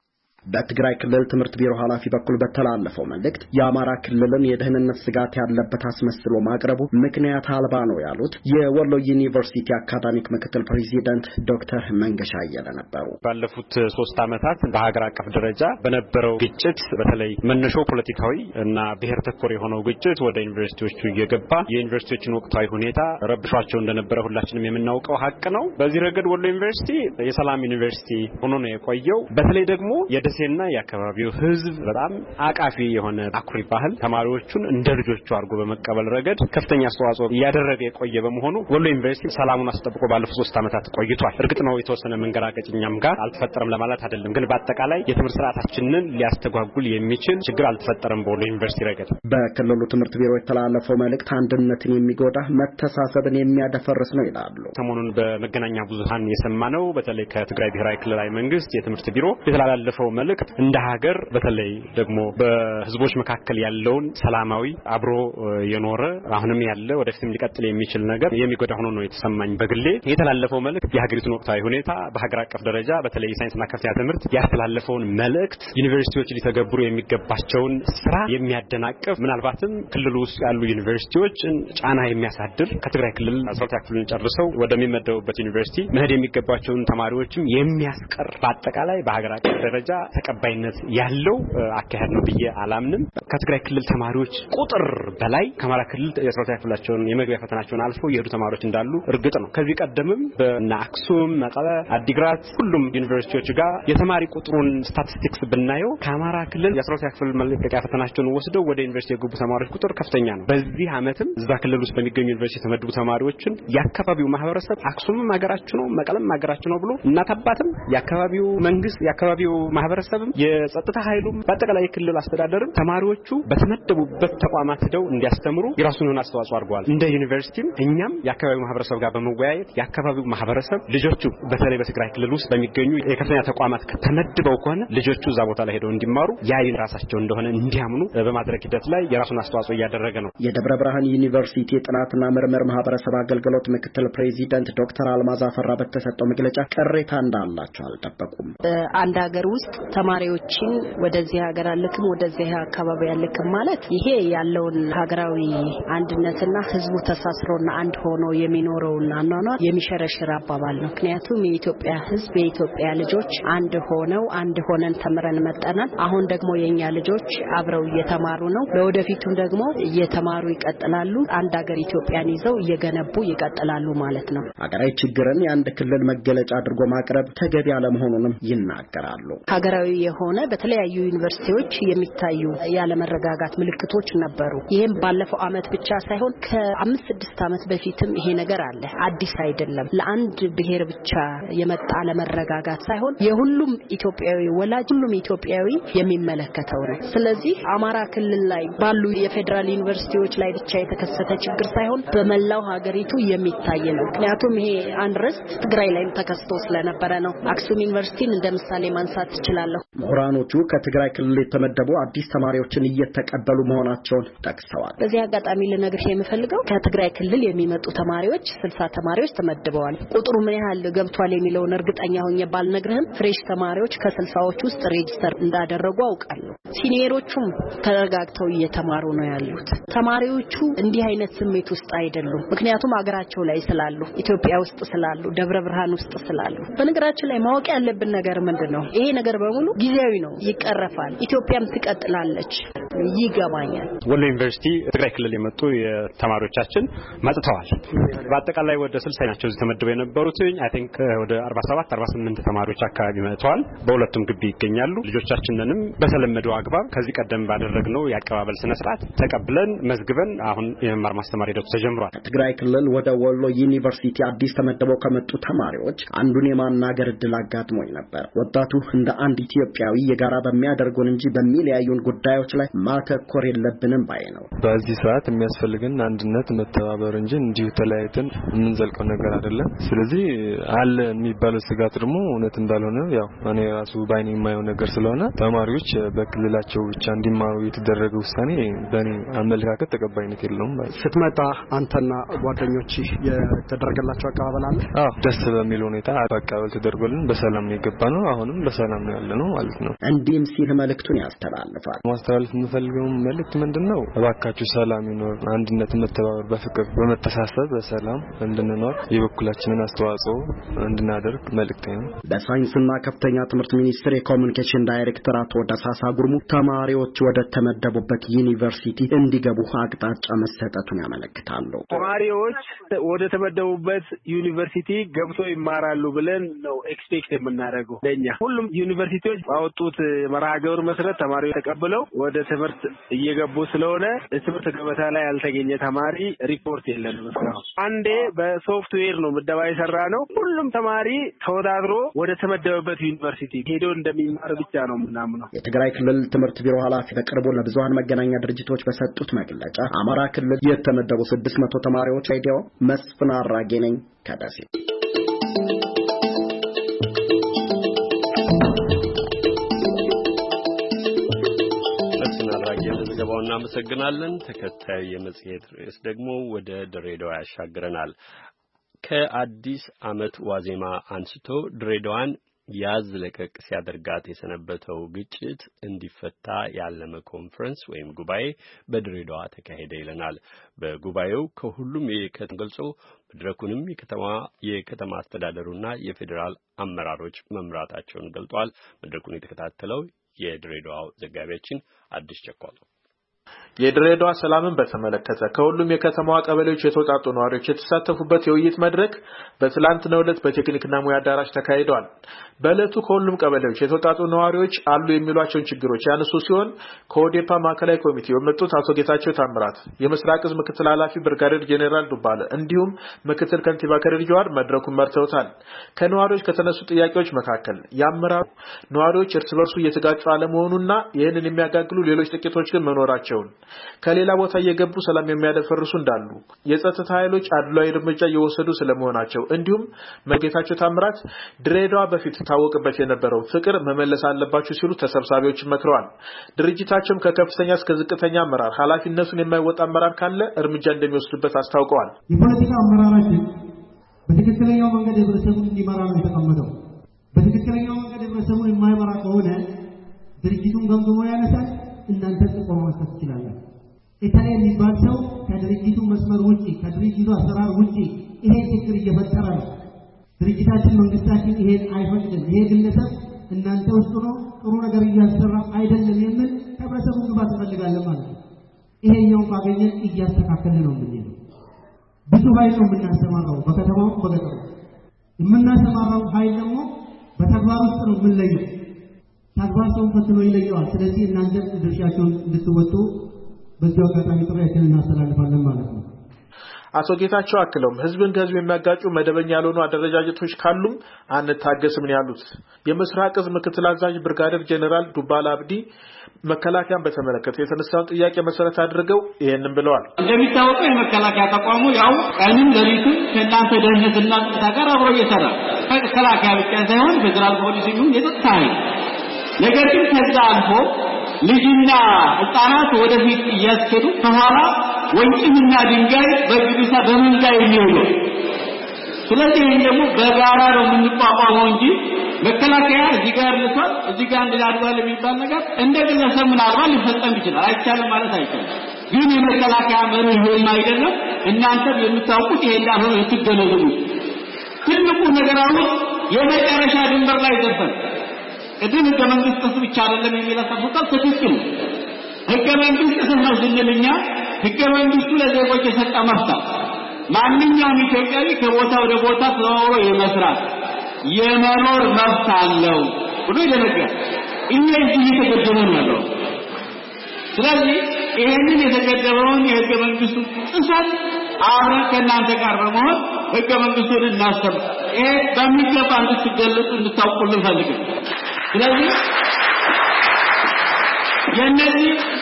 በትግራይ ክልል ትምህርት ቢሮ ኃላፊ በኩል በተላለፈው መልእክት የአማራ ክልልን የደህንነት ስጋት ያለበት አስመስሎ ማቅረቡ ምክንያት አልባ ነው ያሉት የወሎ ዩኒቨርሲቲ አካዳሚክ ምክትል ፕሬዚዳንት ዶክተር መንገሻ አየለ ነበሩ። ባለፉት 3 ዓመታት በሀገር አቀፍ ደረጃ በነበረው ግጭት በተለይ መነሻው ፖለቲካዊ እና ብሔር ተኮር የሆነው ግጭት ወደ ዩኒቨርሲቲዎቹ እየገባ የዩኒቨርሲቲዎችን ወቅታዊ ሁኔታ ረብሿቸው እንደነበረ ሁላችንም የምናውቀው ሀቅ ነው። በዚህ ረገድ ወሎ ዩኒቨርሲቲ የሰላም ዩኒቨርሲቲ ሆኖ ነው የቆየው። በተለይ ደግሞ የደሴና የአካባቢው ህዝብ በጣም አቃፊ የሆነ አኩሪ ባህል ተማሪዎቹን እንደ ልጆቹ አድርጎ በመቀበል ረገድ ከፍተኛ አስተዋጽኦ እያደረገ የቆየ በመሆኑ ወሎ ዩኒቨርሲቲ ሰላሙን አስጠብቆ ባለፉት 3 ዓመታት ቆይቷል። እርግጥ ነው የተወሰነ መንገራገጭኛም ጋር አልተፈጠረም ለማለት አይደለም፣ ግን በአጠቃላይ የትምህርት ስርዓታችንን ሊያስተጓጉል የሚችል ችግር አልተፈጠረም በወሎ ዩኒቨርሲቲ ረገድ። በክልሉ ትምህርት ቢሮ የተላለፈው መልእክት አንድነትን የሚጎዳ መተሳሰብን የሚያደፈርስ ነው ይላሉ። ሰሞኑን በመገናኛ ብዙሃን የሰማነው በተለይ ከትግራይ ብሔራዊ ክልላዊ መንግስት የትምህርት ቢሮ የተላለፈው መልእክት እንደ ሀገር በተለይ ደግሞ በህዝቦች መካከል ያለውን ሰላማዊ አብሮ የኖረ አሁንም ያለ ወደፊትም ሊቀጥል የሚችል ነገር የሚጎዳ ሆኖ ነው የተሰማኝ። በግሌ የተላለፈው መልእክት የሀገሪቱን ወቅታዊ ሁኔታ በሀገር አቀፍ ደረጃ በተለይ ሳይንስና ከፍተኛ ትምህርት ያስተላለፈውን መልእክት ዩኒቨርሲቲዎች ሊተገብሩ የሚገባቸውን ስራ የሚያደናቅፍ ምናልባትም ክልሉ ውስጥ ያሉ ዩኒቨርሲቲዎችን ጫና የሚያሳድር ከትግራይ ክልል 12ኛ ክፍልን ጨርሰው ወደሚመደቡበት ዩኒቨርሲቲ መሄድ የሚገባቸውን ተማሪዎችም የሚያስቀር በአጠቃላይ በሀገር አቀፍ ደረጃ ተቀባይነት ያለው አካሄድ ነው ብዬ አላምንም። ከትግራይ ክልል ተማሪዎች ቁጥር በላይ ከአማራ ክልል የ12ኛ ክፍላቸውን የመግቢያ ፈተናቸውን አልፈው የሄዱ ተማሪዎች እንዳሉ እርግጥ ነው። ከዚህ ቀደምም በእነ አክሱም፣ መቀለ፣ አዲግራት ሁሉም ዩኒቨርሲቲዎች ጋር የተማሪ ቁጥሩን ስታቲስቲክስ ብናየው ከአማራ ክልል የ12ኛ ክፍል መልቀቂያ ፈተናቸውን ወስደው ወደ ዩኒቨርሲቲ የገቡ ተማሪዎች ቁጥር ከፍተኛ ነው። በዚህ ዓመትም እዛ ክልል ውስጥ በሚገኙ ዩኒቨርሲቲ የተመደቡ ተማሪዎችን የአካባቢው ማህበረሰብ አክሱምም ሀገራችሁ ነው፣ መቀለም ሀገራችሁ ነው ብሎ እናት አባትም የአካባቢው መንግስት የአካባቢው ማህበረሰብም የጸጥታ ኃይሉም በአጠቃላይ የክልል አስተዳደርም ተማሪዎቹ በተመደቡበት ተቋማት ሄደው እንዲያስተምሩ የራሱን አስተዋጽኦ አድርጓል። እንደ ዩኒቨርሲቲም እኛም የአካባቢው ማህበረሰብ ጋር በመወያየት የአካባቢው ማህበረሰብ ልጆቹ በተለይ በትግራይ ክልል ውስጥ በሚገኙ የከፍተኛ ተቋማት ተመድበው ከሆነ ልጆቹ እዛ ቦታ ላይ ሄደው እንዲማሩ ያይን ራሳቸው እንደሆነ እንዲያምኑ በማድረግ ሂደት ላይ የራሱን አስተዋጽኦ እያደረገ ነው። የደብረ ብርሃን ዩኒቨርሲቲ የጥናትና ምርምር ማህበረሰብ አገልግሎት ምክትል ፕሬዚዳንት ዶክተር አልማዝ አፈራ በተሰጠው መግለጫ ቅሬታ እንዳላቸው አልጠበቁም። አንድ ሀገር ውስጥ ተማሪዎችን ወደዚህ ሀገር አልክም ወደዚህ አካባቢ አልክም ማለት ይሄ ያለውን ሀገራዊ አንድነትና ህዝቡ ተሳስሮና አንድ ሆኖ የሚኖረውና አኗኗር የሚሸረሽር አባባል ነው። ምክንያቱም የኢትዮጵያ ህዝብ የኢትዮጵያ ልጆች አንድ ሆነን ተምረን መጠናል። አሁን ደግሞ የኛ ልጆች አብረው እየተማሩ ነው። ለወደፊቱም ደግሞ እየተማሩ ይቀጥላሉ። አንድ ሀገር ኢትዮጵያን ይዘው እየገነቡ ይቀጥላሉ ማለት ነው። ሀገራዊ ችግርን የአንድ ክልል መገለጫ አድርጎ ማቅረብ ተገቢ አለመሆኑንም ይናገራሉ። ሀገራዊ የሆነ በተለያዩ ዩኒቨርሲቲዎች የሚታዩ ያለመረጋጋት ምልክቶች ነበሩ። ይሄም ባለፈው አመት ብቻ ሳይሆን ከ5-6 አመት በፊትም ይሄ ነገር አለ። አዲስ አይደለም። ለአንድ ብሔር ብቻ የመጣ ለመረጋጋት ሳይሆን የሁሉም ኢትዮጵያዊ ወላጅ ሁሉም ኢትዮጵያዊ የሚመለከተው ነው። ስለዚህ አማራ ክልል ላይ ባሉ የፌደራል ዩኒቨርሲቲዎች ላይ ብቻ የተከሰተ ችግር ሳይሆን በመላው ሀገሪቱ የሚታይ ነው። ምክንያቱም ይሄ አንድረስት ትግራይ ላይም ተከስቶ ስለነበረ ነው። አክሱም ዩኒቨርሲቲን እንደ ምሳሌ ማንሳት እችላለሁ። ምሁራኖቹ ከትግራይ ክልል የተመደቡ አዲስ ተማሪዎችን እየተቀበሉ መሆናቸውን ጠቅሰዋል። በዚህ አጋጣሚ ልነግርህ የምፈልገው ከትግራይ ክልል የሚመጡ ተማሪዎች 60 ተማሪዎች ተመድበዋል። ቁጥሩ ምን ያህል ገብቷል የሚለውን እርግጠኛ ሆኜ ባልነግርህም ፍሬሽ ተማሪዎች ከ60ዎቹ ውስጥ ሬጂስተር እንዳደረጉ አውቃለሁ። ሲኒየሮቹም ተረጋግተው እየተማሩ ነው ያሉት። ተማሪዎቹ እንዲህ አይነት ስሜት ውስጥ አይደሉም። ምክንያቱም አገራቸው ላይ ስላሉ፣ ኢትዮጵያ ውስጥ ስላሉ፣ ደብረ ብርሃን ውስጥ ስላሉ። በነገራችን ላይ ማወቅ ያለብን ነገር ምንድነው? ይሄ ነገር በሙሉ ጊዜያዊ ነው፣ ይቀረፋል። ኢትዮጵያም ትቀጥላለች። ይገባኛል። ወሎ ዩኒቨርሲቲ ትግራይ ክልል የመጡ የተማሪዎቻችን መጥተዋል። በአጠቃላይ ወደ 60 ናቸው ተመድበው የነበሩት። አይ ቲንክ ወደ 47-48 ተማሪዎች አካባቢ መጥተዋል። በሁለቱም ግቢ ይገኛሉ። ልጆቻችንንም በተለመደው አግባብ ከዚህ ቀደም ባደረግነው የአቀባበል ስነ ስርዓት ተቀብለን መዝግበን አሁን የመማር ማስተማር ሂደቱ ተጀምሯል። ትግራይ ክልል ወደ ወሎ ዩኒቨርሲቲ አዲስ ተመድበው ከመጡ ተማሪዎች አንዱን የማናገር እድል አጋጥሞኝ ነበር። ወጣቱ እንደ አንድ ኢትዮጵያዊ የጋራ በሚያደርጉን እንጂ በሚለያዩን ጉዳዮች ላይ ማተኮር የለብንም ባይ ነው። በዚህ ሰዓት የሚያስፈልገን አንድነት መተባበር እንጂ እንዲሁ ተለያይተን የምንዘልቀው ነገር አይደለም። ስለዚህ አለ የሚባለው ስጋት ደግሞ እውነት እንዳልሆነ ያው እኔ ራሱ ባይኔ የማየው ነገር ስለሆነ ተማሪዎች በክልላቸው ብቻ እንዲማሩ የተደረገ ውሳኔ በእኔ አመለካከት ተቀባይነት የለውም። ስትመጣ አንተና ጓደኞች የተደረገላቸው አቀባበል አለ? አዎ ደስ በሚል ሁኔታ አቀባበል ተደርጎልን በሰላም ነው የገባነው። አሁንም በሰላም ነው ያለነው ማለት ነው። እንዲህም ሲል መልእክቱን ያስተላልፋል። ማስተላለፍ የምፈልገው መልእክት ምንድነው? እባካችሁ ሰላም ይኖር፣ አንድነት፣ መተባበር፣ በፍቅር በመተሳሰብ በሰላም እንድንኖር የበኩላችንን አስተዋጽኦ እንድናደርግ መልእክቴ ነው። በሳይንስና ከፍተኛ ትምህርት ሚኒስቴር የኮሙኒኬሽን ዳይሬክተር አቶ ደሳሳ ጉርሙ ተማሪዎች ወደ ተመደቡበት ዩኒቨርሲቲ እንዲገቡ አቅጣጫ መሰጠቱን ያመለክታሉ። ተማሪዎች ወደ ተመደቡበት ዩኒቨርሲቲ ገብቶ ይማራሉ ብለን ነው ኤክስፔክት የምናደርገው። ለኛ ሁሉም ዩኒቨርሲቲዎች ባወጡት መርሃ ግብር መሰረት ተማሪዎች ተቀብለው ወደ ትምህርት እየገቡ ስለሆነ ትምህርት ገበታ ላይ ያልተገኘ ተማሪ ሪፖርት የለንም እስካሁን። አንዴ በሶፍትዌር ነው ምደባ የሰራ ነው። ሁሉም ተማሪ ተወዳድሮ ወደ ተመደበበት ዩኒቨርሲቲ ሄዶ እንደሚማር ብቻ ነው ምናምነው። የትግራይ ክልል ትምህርት ቢሮ ኃላፊ በቅርቡ ለብዙሃን መገናኛ ድርጅቶች በሰጡት መግለጫ አማራ ክልል የተመደቡ 600 ተማሪዎች ሬዲዮ መስፍን አራጌ ነኝ ከደሴ። ለዘገባው እናመሰግናለን። ተከታዩ የመጽሔት ርዕስ ደግሞ ወደ ድሬዳዋ ያሻግረናል። ከአዲስ ዓመት ዋዜማ አንስቶ ድሬዳዋን ያዝ ለቀቅ ሲያደርጋት የሰነበተው ግጭት እንዲፈታ ያለመ ኮንፈረንስ ወይም ጉባኤ በድሬዳዋ ተካሄደ ይለናል። በጉባኤው ከሁሉም የከተማ ገልጾ መድረኩንም የከተማ አስተዳደሩና የፌዴራል አመራሮች መምራታቸውን ገልጧል። መድረኩን የተከታተለው የድሬዳዋው ዘጋቢያችን አዲስ ቸኮል ነው። የድሬዳዋ ሰላምን በተመለከተ ከሁሉም የከተማዋ ቀበሌዎች የተውጣጡ ነዋሪዎች የተሳተፉበት የውይይት መድረክ በትላንትናው ዕለት በቴክኒክና ሙያ አዳራሽ ተካሂዷል። በዕለቱ ከሁሉም ቀበሌዎች የተውጣጡ ነዋሪዎች አሉ የሚሏቸውን ችግሮች ያነሱ ሲሆን ከኦዴፓ ማዕከላዊ ኮሚቴ የመጡት አቶ ጌታቸው ታምራት፣ የምስራቅ ዕዝ ምክትል ኃላፊ ብርጋዴር ጄኔራል ዱባለ እንዲሁም ምክትል ከንቲባ ከድር ጀዋር መድረኩን መርተውታል። ከነዋሪዎች ከተነሱ ጥያቄዎች መካከል የአመራሩ ነዋሪዎች እርስ በርሱ እየተጋጩ አለመሆኑና ይህንን የሚያጋግሉ ሌሎች ጥቂቶች ግን መኖራቸው ከሌላ ቦታ እየገቡ ሰላም የሚያደፈርሱ እንዳሉ የጸጥታ ኃይሎች አድሏዊ እርምጃ እየወሰዱ ስለመሆናቸው እንዲሁም መጌታቸው ታምራት ድሬዳዋ በፊት ታወቅበት የነበረው ፍቅር መመለስ አለባቸው ሲሉ ተሰብሳቢዎች መክረዋል። ድርጅታቸውም ከከፍተኛ እስከ ዝቅተኛ አመራር ኃላፊነቱን የማይወጣ አመራር ካለ እርምጃ እንደሚወስዱበት አስታውቀዋል። የፖለቲካ አመራራችን በትክክለኛው መንገድ ህብረተሰቡን እንዲመራ ነው የተቀመጠው። በትክክለኛው መንገድ ህብረተሰቡን የማይመራ ከሆነ ድርጅቱን ገምግሞ ያነሳል። እናንተ ጥቆማ መስጠት ትችላላችሁ። እታዬ የሚባል ሰው ከድርጅቱ መስመር ውጪ ከድርጅቱ አሰራር ውጪ ይሄ ችግር እየፈጠረ ነው። ድርጅታችን መንግስታችን ይሄን አይፈቅድም። ይሄ ግለሰብ እናንተ ውስጥ ነው ጥሩ ነገር እያሰራ አይደለም የሚል ህብረተሰቡ ግባት እንፈልጋለን ማለት ነው። ይሄኛው ካገኘን እያስተካከልን ነው የምንሄደው። ብዙ ኃይል ነው የምናሰማራው በከተማው በገጠሩ። የምናሰማራው ኃይል ደግሞ በተግባር ውስጥ ነው የምንለየው። ተግባር ሰው ፈትኖ ይለየዋል። ስለዚህ እናንተ ድርሻችሁን እንድትወጡ በዚህ አጋጣሚ ጥሪያችንን እናስተላልፋለን ማለት ነው። አቶ ጌታቸው አክለውም ህዝብን ከህዝብ የሚያጋጩ መደበኛ ያልሆኑ አደረጃጀቶች ካሉም አንታገስም ነው ያሉት። የምስራቅ ዕዝ ምክትል አዛዥ ብርጋዴር ጄኔራል ዱባለ አብዲ መከላከያን በተመለከተ የተነሳውን ጥያቄ መሰረት አድርገው ይሄንን ብለዋል። እንደሚታወቀው የመከላከያ ተቋሙ ያው ቀንም ሌሊትም ከእናንተ ደህንነትና ጸጥታ ጋር አብሮ እየሰራ መከላከያ ብቻ ሳይሆን ፌደራል ፖሊስ ይሁን የጸጥታ ኃይል ነገር ግን ከዛ አልፎ ልጅና ህፃናት ወደፊት እያስከዱ ከኋላ ወንጭምና ድንጋይ በግብሳ በመንጋ የሚውሉ ስለዚህ ይሄን ደግሞ በጋራ ነው የምንቋቋመው እንጂ መከላከያ እዚህ ጋር ልቷል እዚህ ጋር እንድላድዋል የሚባል ነገር እንደ ግለሰብ ምናልባት ሊፈጸም ይችላል። አይቻልም ማለት አይቻልም። ግን የመከላከያ መርህ ይሄም አይደለም። እናንተም የምታውቁት ይሄ እንዳልሆነ ልትገነዘቡ ትልቁ ነገር አሁን የመጨረሻ ድንበር ላይ ደርሰን ቅድም ህገ መንግስት ጥስ ብቻ አይደለም የሚለሰፉታል ትክክል ህገ መንግስት ጥስ ስንልኛ ህገ መንግስቱ ለዜጎች የሰጠ መብት ማንኛውም ኢትዮጵያዊ ከቦታ ወደ ቦታ ተዘዋውሮ የመስራት የመኖር መብት አለው ብሎ ይደነግጋል። እነዚህ የተገደበው ነው። ስለዚህ ይሄንን የተገደበውን የህገ መንግስቱ ጥሰት አብረን ከእናንተ ጋር በመሆን ህገ መንግስቱን እናስተምር። ይሄ በሚገባ እንድትገለጹ እንድታውቁልን ፈልገን ስለዚህ የነዚህ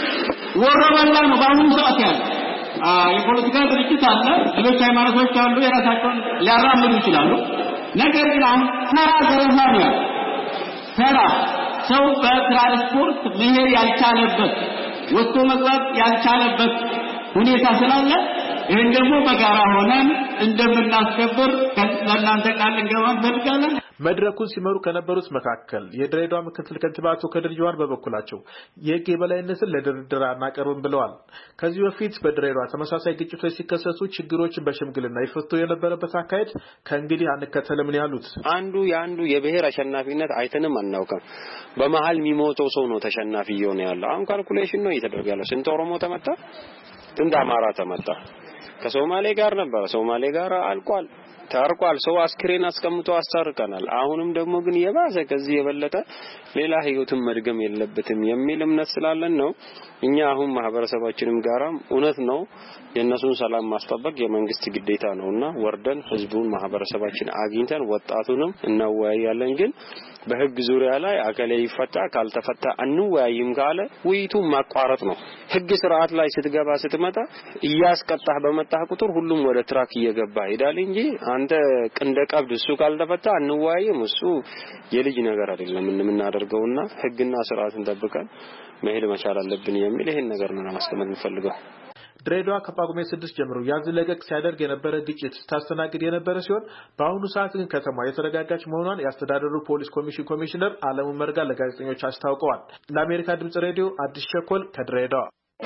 ወረበላ ነው በአሁኑ ሰዓት ያለው። የፖለቲካ ድርጅት አለ፣ ሌሎች ሃይማኖቶች አሉ፣ የራሳቸውን ሊያራምዱ ይችላሉ። ነገር ግን አሁን ተራ ዘረፋ ነው። ተራ ሰው በትራንስፖርት መሄድ ያልቻለበት ወጥቶ መግባት ያልቻለበት ሁኔታ ስላለ ይሄን ደግሞ በጋራ ሆነን እንደምናስከብር ለእናንተ ቃል እንገባለን ፈልጋለን። መድረኩን ሲመሩ ከነበሩት መካከል የድሬዳዋ ምክትል ከንቲባ አቶ ከድር ጀዋር በበኩላቸው የሕግ የበላይነትን ለድርድር አናቀርብም ብለዋል። ከዚህ በፊት በድሬዳዋ ተመሳሳይ ግጭቶች ሲከሰቱ ችግሮችን በሽምግልና ይፈቱ የነበረበት አካሄድ ከእንግዲህ አንከተልም ያሉት አንዱ የብሔር አሸናፊነት አይተንም አናውቅም። በመሃል የሚሞተው ሰው ነው ተሸናፊ የሆነ ያለው። አሁን ካልኩሌሽን ነው እየተደረገ ያለው። ስንት ኦሮሞ ተመታ፣ ስንት አማራ ተመታ። ከሶማሌ ጋር ነበር፣ ሶማሌ ጋር አልቋል፣ ታርቋል። ሰው አስክሬን አስቀምጦ አሳርቀናል። አሁንም ደግሞ ግን የባሰ ከዚህ የበለጠ ሌላ ህይወትን መድገም የለበትም የሚል እምነት ስላለን ነው። እኛ አሁን ማህበረሰባችንም ጋራም እውነት ነው የነሱን ሰላም ማስጠበቅ የመንግስት ግዴታ ነውና ወርደን ህዝቡን ማህበረሰባችን አግኝተን ወጣቱንም እናወያያለን። ግን በህግ ዙሪያ ላይ አከለ ይፈታ ካልተፈታ አንወያይም ካለ ውይይቱን ማቋረጥ ነው። ህግ ስርዓት ላይ ስትመጣ እያስቀጣህ በመጣህ ቁጥር ሁሉም ወደ ትራክ እየገባ ሄዳል እንጂ አንተ ቅንደ ቀብድ እሱ ካልተፈታ አንወያይም። እሱ የልጅ ነገር አይደለም የምናደርገውና ህግና ስርዓትን ጠብቀን መሄድ መቻል አለብን የሚል ይሄን ነገር ነው ማስቀመጥ የምፈልገው። ድሬዳዋ ከጳጉሜ 6 ጀምሮ ያዝ ለቀቅ ሲያደርግ የነበረ ግጭት ስታስተናግድ የነበረ ሲሆን በአሁኑ ሰዓት ግን ከተማ የተረጋጋች መሆኗን ያስተዳደሩ ፖሊስ ኮሚሽን ኮሚሽነር አለሙ መርጋ ለጋዜጠኞች አስታውቀዋል። ለአሜሪካ ድምጽ ሬዲዮ አዲስ ሸኮል ከድሬዳዋ።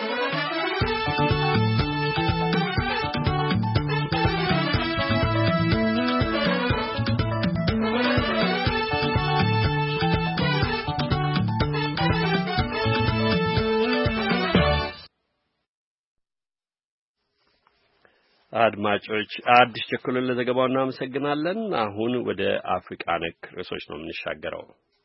አድማጮች አዲስ ቸኮልን ለዘገባው እናመሰግናለን። አሁን ወደ አፍሪካ ነክ ርዕሶች ነው የምንሻገረው።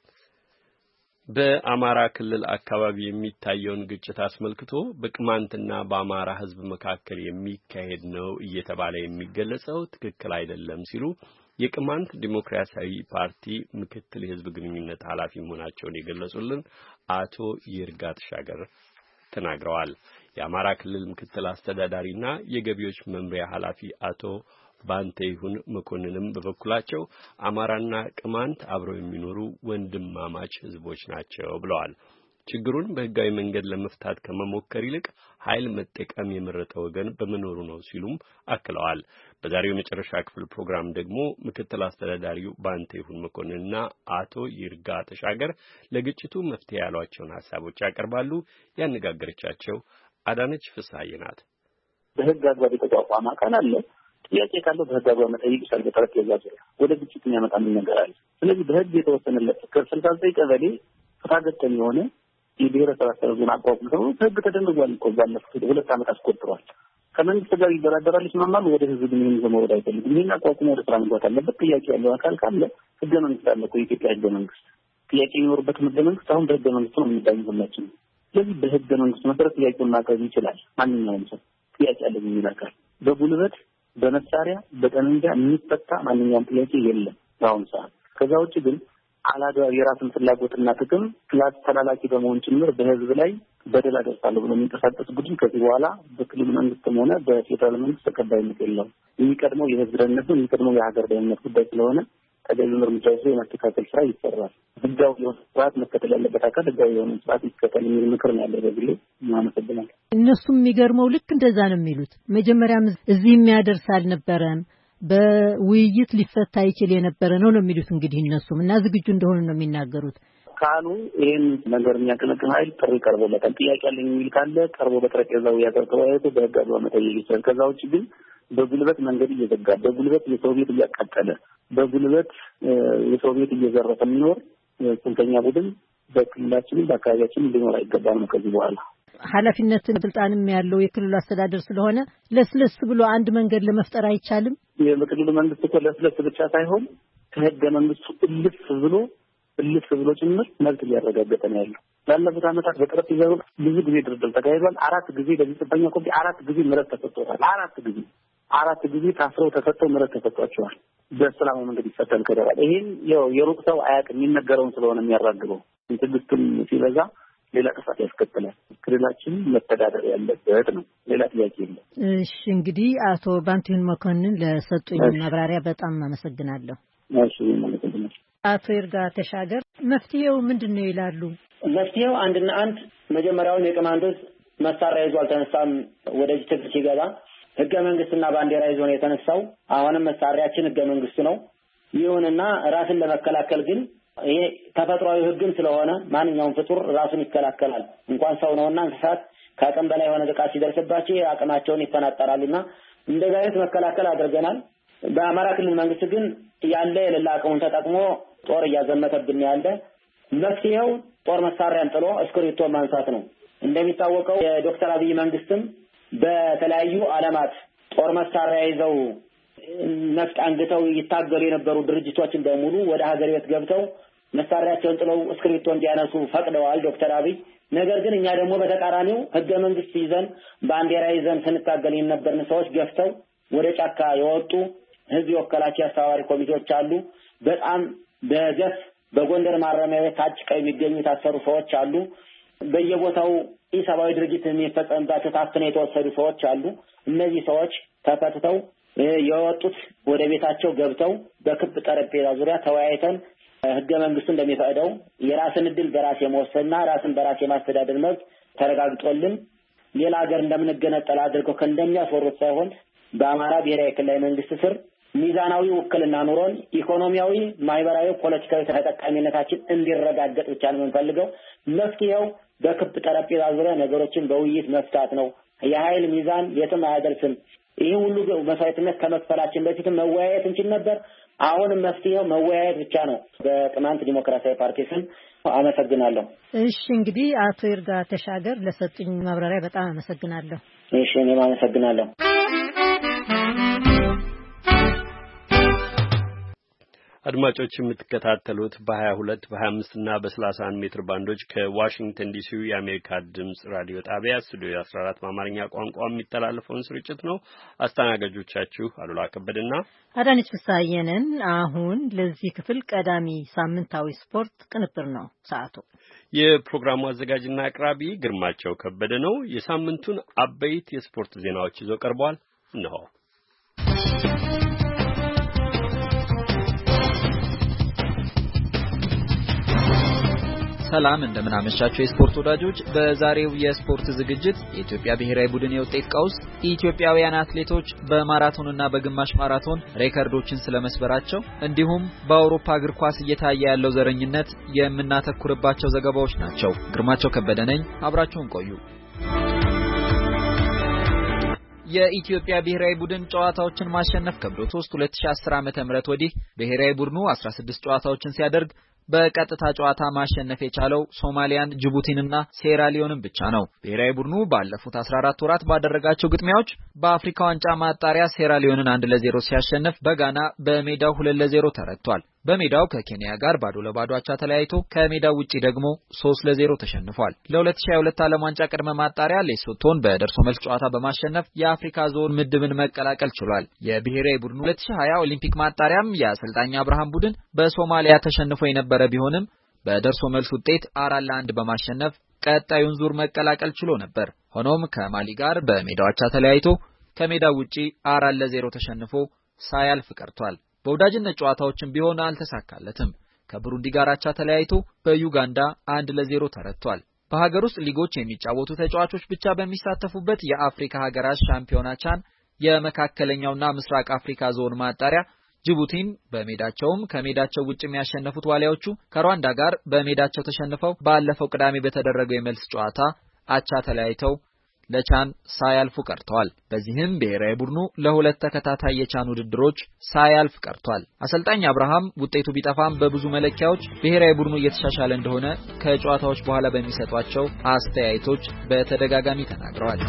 በአማራ ክልል አካባቢ የሚታየውን ግጭት አስመልክቶ በቅማንትና በአማራ ሕዝብ መካከል የሚካሄድ ነው እየተባለ የሚገለጸው ትክክል አይደለም ሲሉ የቅማንት ዲሞክራሲያዊ ፓርቲ ምክትል የሕዝብ ግንኙነት ኃላፊ መሆናቸውን የገለጹልን አቶ ይርጋ ተሻገር ተናግረዋል። የአማራ ክልል ምክትል አስተዳዳሪና የገቢዎች መምሪያ ኃላፊ አቶ ባንተይሁን መኮንንም በበኩላቸው አማራና ቅማንት አብረው የሚኖሩ ወንድማማች ህዝቦች ናቸው ብለዋል። ችግሩን በህጋዊ መንገድ ለመፍታት ከመሞከር ይልቅ ኃይል መጠቀም የመረጠ ወገን በመኖሩ ነው ሲሉም አክለዋል። በዛሬው የመጨረሻ ክፍል ፕሮግራም ደግሞ ምክትል አስተዳዳሪው ባንተይሁን መኮንንና አቶ ይርጋ ተሻገር ለግጭቱ መፍትሄ ያሏቸውን ሐሳቦች ያቀርባሉ። ያነጋገረቻቸው አዳነች ፍስሐዬ ናት። በህግ አግባብ የተቋቋመ አካል አለ። ጥያቄ ካለው በህግ አግባብ መጠየቅ ይችላል። በጠረጴዛ ዙሪያ ወደ ግጭት የሚያመጣ ምን ነገር አለ? ስለዚህ በህግ የተወሰነለት ከ69 ቀበሌ ፍትሐገጠም የሆነ የብሔረሰብ አስተዳደሩን አቋቁመው ህግ ተደንግጓል እኮ ባለፉት 2 ዓመት አስቆጥሯል። ከመንግስት ጋር ይደራደራል ይስማማሉ። ወደ ህዝብ ግን ይህን ዘመወድ አይፈልግም። ይህን አቋቁሞ ወደ ስራ መግባት አለበት። ጥያቄ ያለው አካል ካለ ህገ መንግስት አለ እኮ የኢትዮጵያ ህገ መንግስት። ጥያቄ የሚኖርበት ህገ መንግስት አሁን በህገ መንግስቱ ነው የሚዳኝ ሁላችን። ስለዚህ በህገ መንግስቱ መሰረት ጥያቄውን ማቅረብ ይችላል። ማንኛውም ሰው ጥያቄ አለ የሚል አካል በጉልበት በመሳሪያ በጠመንጃ የሚፈታ ማንኛውም ጥያቄ የለም በአሁኑ ሰዓት። ከዛ ውጭ ግን አላግባብ የራስን ፍላጎትና ጥቅም ክላስ ተላላኪ በመሆን ጭምር በህዝብ ላይ በደል አደርሳለሁ ብሎ የሚንቀሳቀስ ቡድን ከዚህ በኋላ በክልሉ መንግስትም ሆነ በፌዴራል መንግስት ተቀባይነት የለውም። የሚቀድመው የህዝብ ደህንነት ነው። የሚቀድመው የሀገር ደህንነት ጉዳይ ስለሆነ ተገቢውን እርምጃ ወስዶ የማስተካከል ስራ ይሰራል። ህጋዊ የሆነ ስርዓት መከተል ያለበት አካል ህጋዊ የሆነ ስርዓት ይከተል የሚል ምክር ነው ያለው። በግሌ አመሰግናለሁ። እነሱም የሚገርመው ልክ እንደዛ ነው የሚሉት። መጀመሪያም እዚህ የሚያደርስ አልነበረም፣ በውይይት ሊፈታ ይችል የነበረ ነው የሚሉት። እንግዲህ እነሱም እና ዝግጁ እንደሆኑ ነው የሚናገሩት። ካሉ ይሄን ነገር የሚያቀነቅን ኃይል ጥሪ ቀርቦለታል። ጥያቄ ያለኝ የሚል ካለ ቀርቦ በጠረጴዛው ተወያይቶ በህግ አግባብ መጠየቅ ይችላል። ከዛ ውጭ ግን በጉልበት መንገድ እየዘጋ በጉልበት የሰው ቤት እያቃጠለ በጉልበት የሰው ቤት እየዘረፈ የሚኖር ጽንፈኛ ቡድን በክልላችንም በአካባቢያችንም ሊኖር አይገባም ነው። ከዚህ በኋላ ኃላፊነትን ስልጣንም ያለው የክልሉ አስተዳደር ስለሆነ ለስለስ ብሎ አንድ መንገድ ለመፍጠር አይቻልም። የክልሉ መንግስት እኮ ለስለስ ብቻ ሳይሆን ከህገ መንግስቱ እልፍ ብሎ ጭምር መብት እያረጋገጠ ነው ያለው። ባለፉት ዓመታት በጠረጴዛ ዙሪያ ብዙ ጊዜ ድርድር ተካሂዷል። 4 ጊዜ በዚህ ጽንፈኛ ኮሚቴ 4 ጊዜ ምህረት ተሰጥቷል። 4 ጊዜ ታስረው ተፈተው ምህረት ተሰጥቷቸዋል። በሰላማዊ መንገድ ይፈታል ከተባለ ይሄን የሩቅ ሰው አያውቅም። የሚነገረውን ስለሆነ የሚያራግበው ትዕግስትም ሲበዛ ሌላ ጥፋት ያስከትላል። ክልላችን መተዳደር ያለበት ነው። ሌላ ጥያቄ የለም። እሺ እንግዲህ አቶ ባንቲሁን መኮንን ለሰጡኝ ማብራሪያ በጣም አመሰግናለሁ። እሺ ማለት ነው። አቶ ይርጋ ተሻገር መፍትሄው ምንድነው ይላሉ? መፍትሄው አንድና አንድ መጀመሪያውን የኮማንዶስ መሳሪያ ይዞ አልተነሳም። ወደዚህ ትግል ሲገባ ህገ መንግስትና ባንዲራ ይዞ ነው የተነሳው። አሁንም መሳሪያችን ህገ መንግስት ነው። ይሁንና ራስን ለመከላከል ግን ይሄ ተፈጥሯዊ ህግም ስለሆነ ማንኛውም ፍጡር ራሱን ይከላከላል። እንኳን ሰው ነውና እንስሳት ከአቅም በላይ የሆነ ጥቃት ሲደርስባቸው አቅማቸውን ይፈናጠራሉና እንደዚህ አይነት መከላከል አድርገናል። በአማራ ክልል መንግስት ግን ያለ የሌላ አቅሙን ተጠቅሞ ጦር እያዘመተብን ያለ መፍትሄው ጦር መሳሪያን ጥሎ እስክሪብቶ ማንሳት ነው። እንደሚታወቀው የዶክተር አብይ መንግስትም በተለያዩ ዓለማት ጦር መሳሪያ ይዘው ነፍጥ አንግተው ይታገሉ የነበሩ ድርጅቶችን በሙሉ ወደ ሀገር ቤት ገብተው መሳሪያቸውን ጥለው እስክሪብቶ እንዲያነሱ ፈቅደዋል ዶክተር አብይ። ነገር ግን እኛ ደግሞ በተቃራኒው ህገ መንግስት ይዘን ባንዲራ ይዘን ስንታገል የነበርን ሰዎች ገፍተው ወደ ጫካ የወጡ ህዝብ የወከላቸው አስተባባሪ ኮሚቴዎች አሉ። በጣም በገፍ በጎንደር ማረሚያ ቤት ታጭቀው የሚገኙ ታሰሩ ሰዎች አሉ። በየቦታው ኢሰብአዊ ድርጊት የሚፈጸምባቸው ታፍነው የተወሰዱ ሰዎች አሉ። እነዚህ ሰዎች ተፈትተው የወጡት ወደ ቤታቸው ገብተው በክብ ጠረጴዛ ዙሪያ ተወያይተን ህገ መንግስቱ እንደሚፈቅደው የራስን እድል በራስ የመወሰንና ራስን በራስ የማስተዳደር መብት ተረጋግጦልን ሌላ ሀገር እንደምንገነጠል አድርገው ከእንደሚያስወሩት ሳይሆን በአማራ ብሔራዊ ክልላዊ መንግስት ስር ሚዛናዊ ውክልና ኑሮን ኢኮኖሚያዊ፣ ማህበራዊ፣ ፖለቲካዊ ተጠቃሚነታችን እንዲረጋገጥ ብቻ ነው የምንፈልገው። መፍትሄው በክብ ጠረጴዛ ዙሪያ ነገሮችን በውይይት መፍታት ነው። የኃይል ሚዛን የትም አያደርስም። ይህ ሁሉ መስዋዕትነት ከመክፈላችን በፊትም መወያየት እንችል ነበር። አሁንም መፍትሄው መወያየት ብቻ ነው። በቅማንት ዲሞክራሲያዊ ፓርቲ ስም አመሰግናለሁ። እሺ እንግዲህ አቶ ይርጋ ተሻገር ለሰጡኝ ማብራሪያ በጣም አመሰግናለሁ። እሺ እኔም አመሰግናለሁ። አድማጮች የምትከታተሉት በ22 በ25 እና በ31 ሜትር ባንዶች ከዋሽንግተን ዲሲው የአሜሪካ ድምጽ ራዲዮ ጣቢያ ስቱዲዮ 14 በአማርኛ ቋንቋ የሚተላለፈውን ስርጭት ነው። አስተናጋጆቻችሁ አሉላ ከበደና አዳነች ፍስሐየንን። አሁን ለዚህ ክፍል ቀዳሚ ሳምንታዊ ስፖርት ቅንብር ነው ሰዓቱ። የፕሮግራሙ አዘጋጅና አቅራቢ ግርማቸው ከበደ ነው። የሳምንቱን አበይት የስፖርት ዜናዎች ይዞ ቀርቧል። እነሆ። ሰላም እንደምን አመሻችሁ የስፖርት ወዳጆች። በዛሬው የስፖርት ዝግጅት የኢትዮጵያ ብሔራዊ ቡድን የውጤት ቀውስ፣ ኢትዮጵያውያን አትሌቶች በማራቶንና በግማሽ ማራቶን ሬከርዶችን ስለመስበራቸው እንዲሁም በአውሮፓ እግር ኳስ እየታየ ያለው ዘረኝነት የምናተኩርባቸው ዘገባዎች ናቸው። ግርማቸው ከበደ ነኝ። አብራችሁን ቆዩ። የኢትዮጵያ ብሔራዊ ቡድን ጨዋታዎችን ማሸነፍ ከብዶት 2010 ዓ.ም ወዲህ ብሔራዊ ቡድኑ 16 ጨዋታዎችን ሲያደርግ በቀጥታ ጨዋታ ማሸነፍ የቻለው ሶማሊያን፣ ጅቡቲንና ሴራሊዮንን ብቻ ነው። ብሔራዊ ቡድኑ ባለፉት 14 ወራት ባደረጋቸው ግጥሚያዎች በአፍሪካ ዋንጫ ማጣሪያ ሴራሊዮንን 1-0 ሲያሸንፍ በጋና በሜዳው 2-0 ተረቷል። በሜዳው ከኬንያ ጋር ባዶ ለባዶ አቻ ተለያይቶ ከሜዳው ውጪ ደግሞ 3-0 ተሸንፏል። ለ2022 ዓለም ዋንጫ ቅድመ ማጣሪያ ሌሶቶን በደርሶ መልስ ጨዋታ በማሸነፍ የአፍሪካ ዞን ምድብን መቀላቀል ችሏል። የብሔራዊ ቡድኑ 2020 ኦሊምፒክ ማጣሪያም የአሰልጣኝ አብርሃም ቡድን በሶማሊያ ተሸንፎ የነበረ ቢሆንም በደርሶ መልስ ውጤት 4-1 በማሸነፍ ቀጣዩን ዙር መቀላቀል ችሎ ነበር። ሆኖም ከማሊ ጋር በሜዳው አቻ ተለያይቶ ከሜዳው ውጪ 4-0 ተሸንፎ ሳያልፍ ቀርቷል። በወዳጅነት ጨዋታዎችም ቢሆን አልተሳካለትም። ከብሩንዲ ጋር አቻ ተለያይቶ በዩጋንዳ 1-0 ተረቷል። በሀገር ውስጥ ሊጎች የሚጫወቱ ተጫዋቾች ብቻ በሚሳተፉበት የአፍሪካ ሀገራት ሻምፒዮና ቻን የመካከለኛውና ምስራቅ አፍሪካ ዞን ማጣሪያ ጅቡቲን በሜዳቸውም ከሜዳቸው ውጭ የሚያሸነፉት ዋሊያዎቹ ከሩዋንዳ ጋር በሜዳቸው ተሸንፈው ባለፈው ቅዳሜ በተደረገው የመልስ ጨዋታ አቻ ተለያይተው ለቻን ሳያልፉ ቀርተዋል። በዚህም ብሔራዊ ቡድኑ ለሁለት ተከታታይ የቻን ውድድሮች ሳያልፍ ቀርቷል። አሰልጣኝ አብርሃም ውጤቱ ቢጠፋም በብዙ መለኪያዎች ብሔራዊ ቡድኑ እየተሻሻለ እንደሆነ ከጨዋታዎች በኋላ በሚሰጧቸው አስተያየቶች በተደጋጋሚ ተናግረዋል።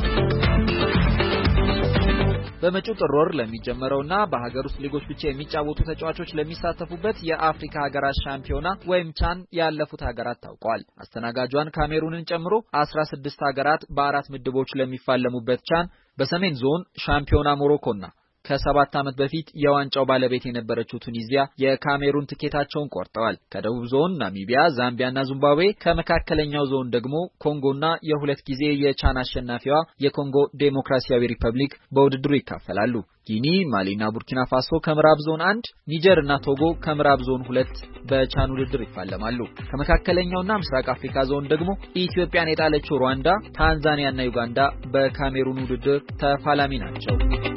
በመጪው ጥር ወር ለሚጀመረውና በሀገር ውስጥ ሊጎች ብቻ የሚጫወቱ ተጫዋቾች ለሚሳተፉበት የአፍሪካ ሀገራት ሻምፒዮና ወይም ቻን ያለፉት ሀገራት ታውቀዋል። አስተናጋጇን ካሜሩንን ጨምሮ 16 ሀገራት በአራት ምድቦች ለሚፋለሙበት ቻን በሰሜን ዞን ሻምፒዮና ሞሮኮና ከ7 ዓመት በፊት የዋንጫው ባለቤት የነበረችው ቱኒዚያ የካሜሩን ትኬታቸውን ቆርጠዋል። ከደቡብ ዞን ናሚቢያ፣ ዛምቢያና ዚምባብዌ፣ ከመካከለኛው ዞን ደግሞ ኮንጎና የሁለት ጊዜ የቻን አሸናፊዋ የኮንጎ ዴሞክራሲያዊ ሪፐብሊክ በውድድሩ ይካፈላሉ። ጊኒ፣ ማሊና ቡርኪና ፋሶ ከምዕራብ ዞን 1፣ ኒጀርና ቶጎ ከምዕራብ ዞን 2 በቻን ውድድር ይፋለማሉ። ከመካከለኛውና ምስራቅ አፍሪካ ዞን ደግሞ ኢትዮጵያን የጣለችው ሩዋንዳ፣ ታንዛኒያና ዩጋንዳ በካሜሩን ውድድር ተፋላሚ ናቸው።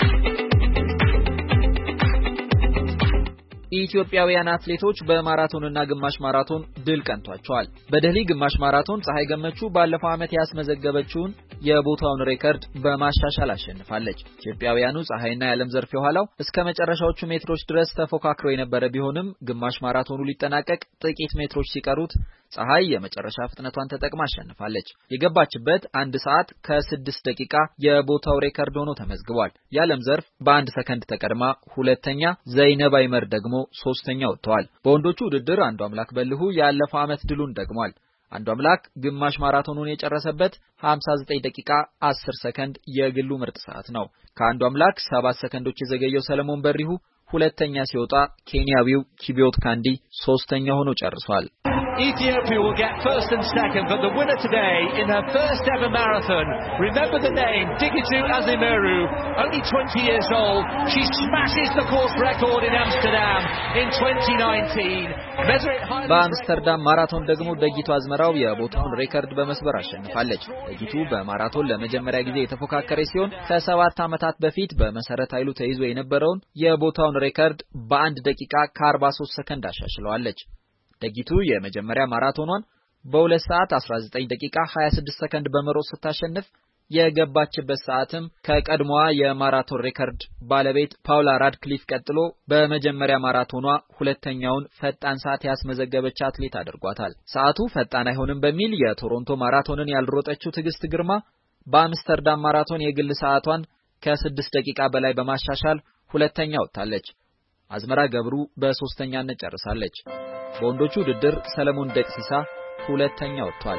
ኢትዮጵያውያን አትሌቶች በማራቶንና ግማሽ ማራቶን ድል ቀንቷቸዋል። በደህሊ ግማሽ ማራቶን ፀሐይ ገመቹ ባለፈው ዓመት ያስመዘገበችውን የቦታውን ሬከርድ በማሻሻል አሸንፋለች። ኢትዮጵያውያኑ ፀሐይና የዓለም ዘርፍ የኋላው እስከ መጨረሻዎቹ ሜትሮች ድረስ ተፎካክረው የነበረ ቢሆንም ግማሽ ማራቶኑ ሊጠናቀቅ ጥቂት ሜትሮች ሲቀሩት ፀሐይ የመጨረሻ ፍጥነቷን ተጠቅማ አሸንፋለች። የገባችበት 1 ሰዓት ከ6 ደቂቃ የቦታው ሬከርድ ሆኖ ተመዝግቧል። የዓለም ዘርፍ በ1 ሰከንድ ተቀድማ ሁለተኛ፣ ዘይነብ አይመር ደግሞ ሶስተኛ ወጥተዋል። በወንዶቹ ውድድር አንዱ አምላክ በልሁ ያለፈው ዓመት ድሉን ደግሟል። አንዱ አምላክ ግማሽ ማራቶኑን የጨረሰበት 59 ደቂቃ 10 ሰከንድ የግሉ ምርጥ ሰዓት ነው። ከአንዱ አምላክ 7 ሰከንዶች የዘገየው ሰለሞን በሪሁ ሁለተኛ ሲወጣ፣ ኬንያዊው ኪቢዮት ካንዲ ሶስተኛ ሆኖ ጨርሷል። Ethiopia will get first and second, but the winner today in her first ever marathon, remember the name, Digitu Azimeru, only 20 years old. She smashes the course record in Amsterdam in 2019. በአምስተርዳም ማራቶን ደግሞ ደጊቱ አዝመራው የቦታውን ሬከርድ በመስበር አሸንፋለች። ደጊቱ በማራቶን ለመጀመሪያ ጊዜ የተፎካከረች ሲሆን ከ7 ዓመታት በፊት በመሰረት ኃይሉ ተይዞ የነበረውን የቦታውን ሬከርድ በ1 ደቂቃ ከ43 ሰከንድ አሻሽለዋለች። ደጊቱ የመጀመሪያ ማራቶኗን በ2 ሰዓት 19 ደቂቃ 26 ሰከንድ በመሮጥ ስታሸንፍ የገባችበት ሰዓትም ከቀድሞዋ የማራቶን ሬከርድ ባለቤት ፓውላ ራድክሊፍ ቀጥሎ በመጀመሪያ ማራቶኗ ሁለተኛውን ፈጣን ሰዓት ያስመዘገበች አትሌት አድርጓታል። ሰዓቱ ፈጣን አይሆንም በሚል የቶሮንቶ ማራቶንን ያልሮጠችው ትዕግስት ግርማ በአምስተርዳም ማራቶን የግል ሰዓቷን ከ6 ደቂቃ በላይ በማሻሻል ሁለተኛ ወጥታለች። አዝመራ ገብሩ በሶስተኛነት ጨርሳለች። በወንዶቹ ውድድር ሰለሞን ደቅሲሳ ሁለተኛ ወጥቷል።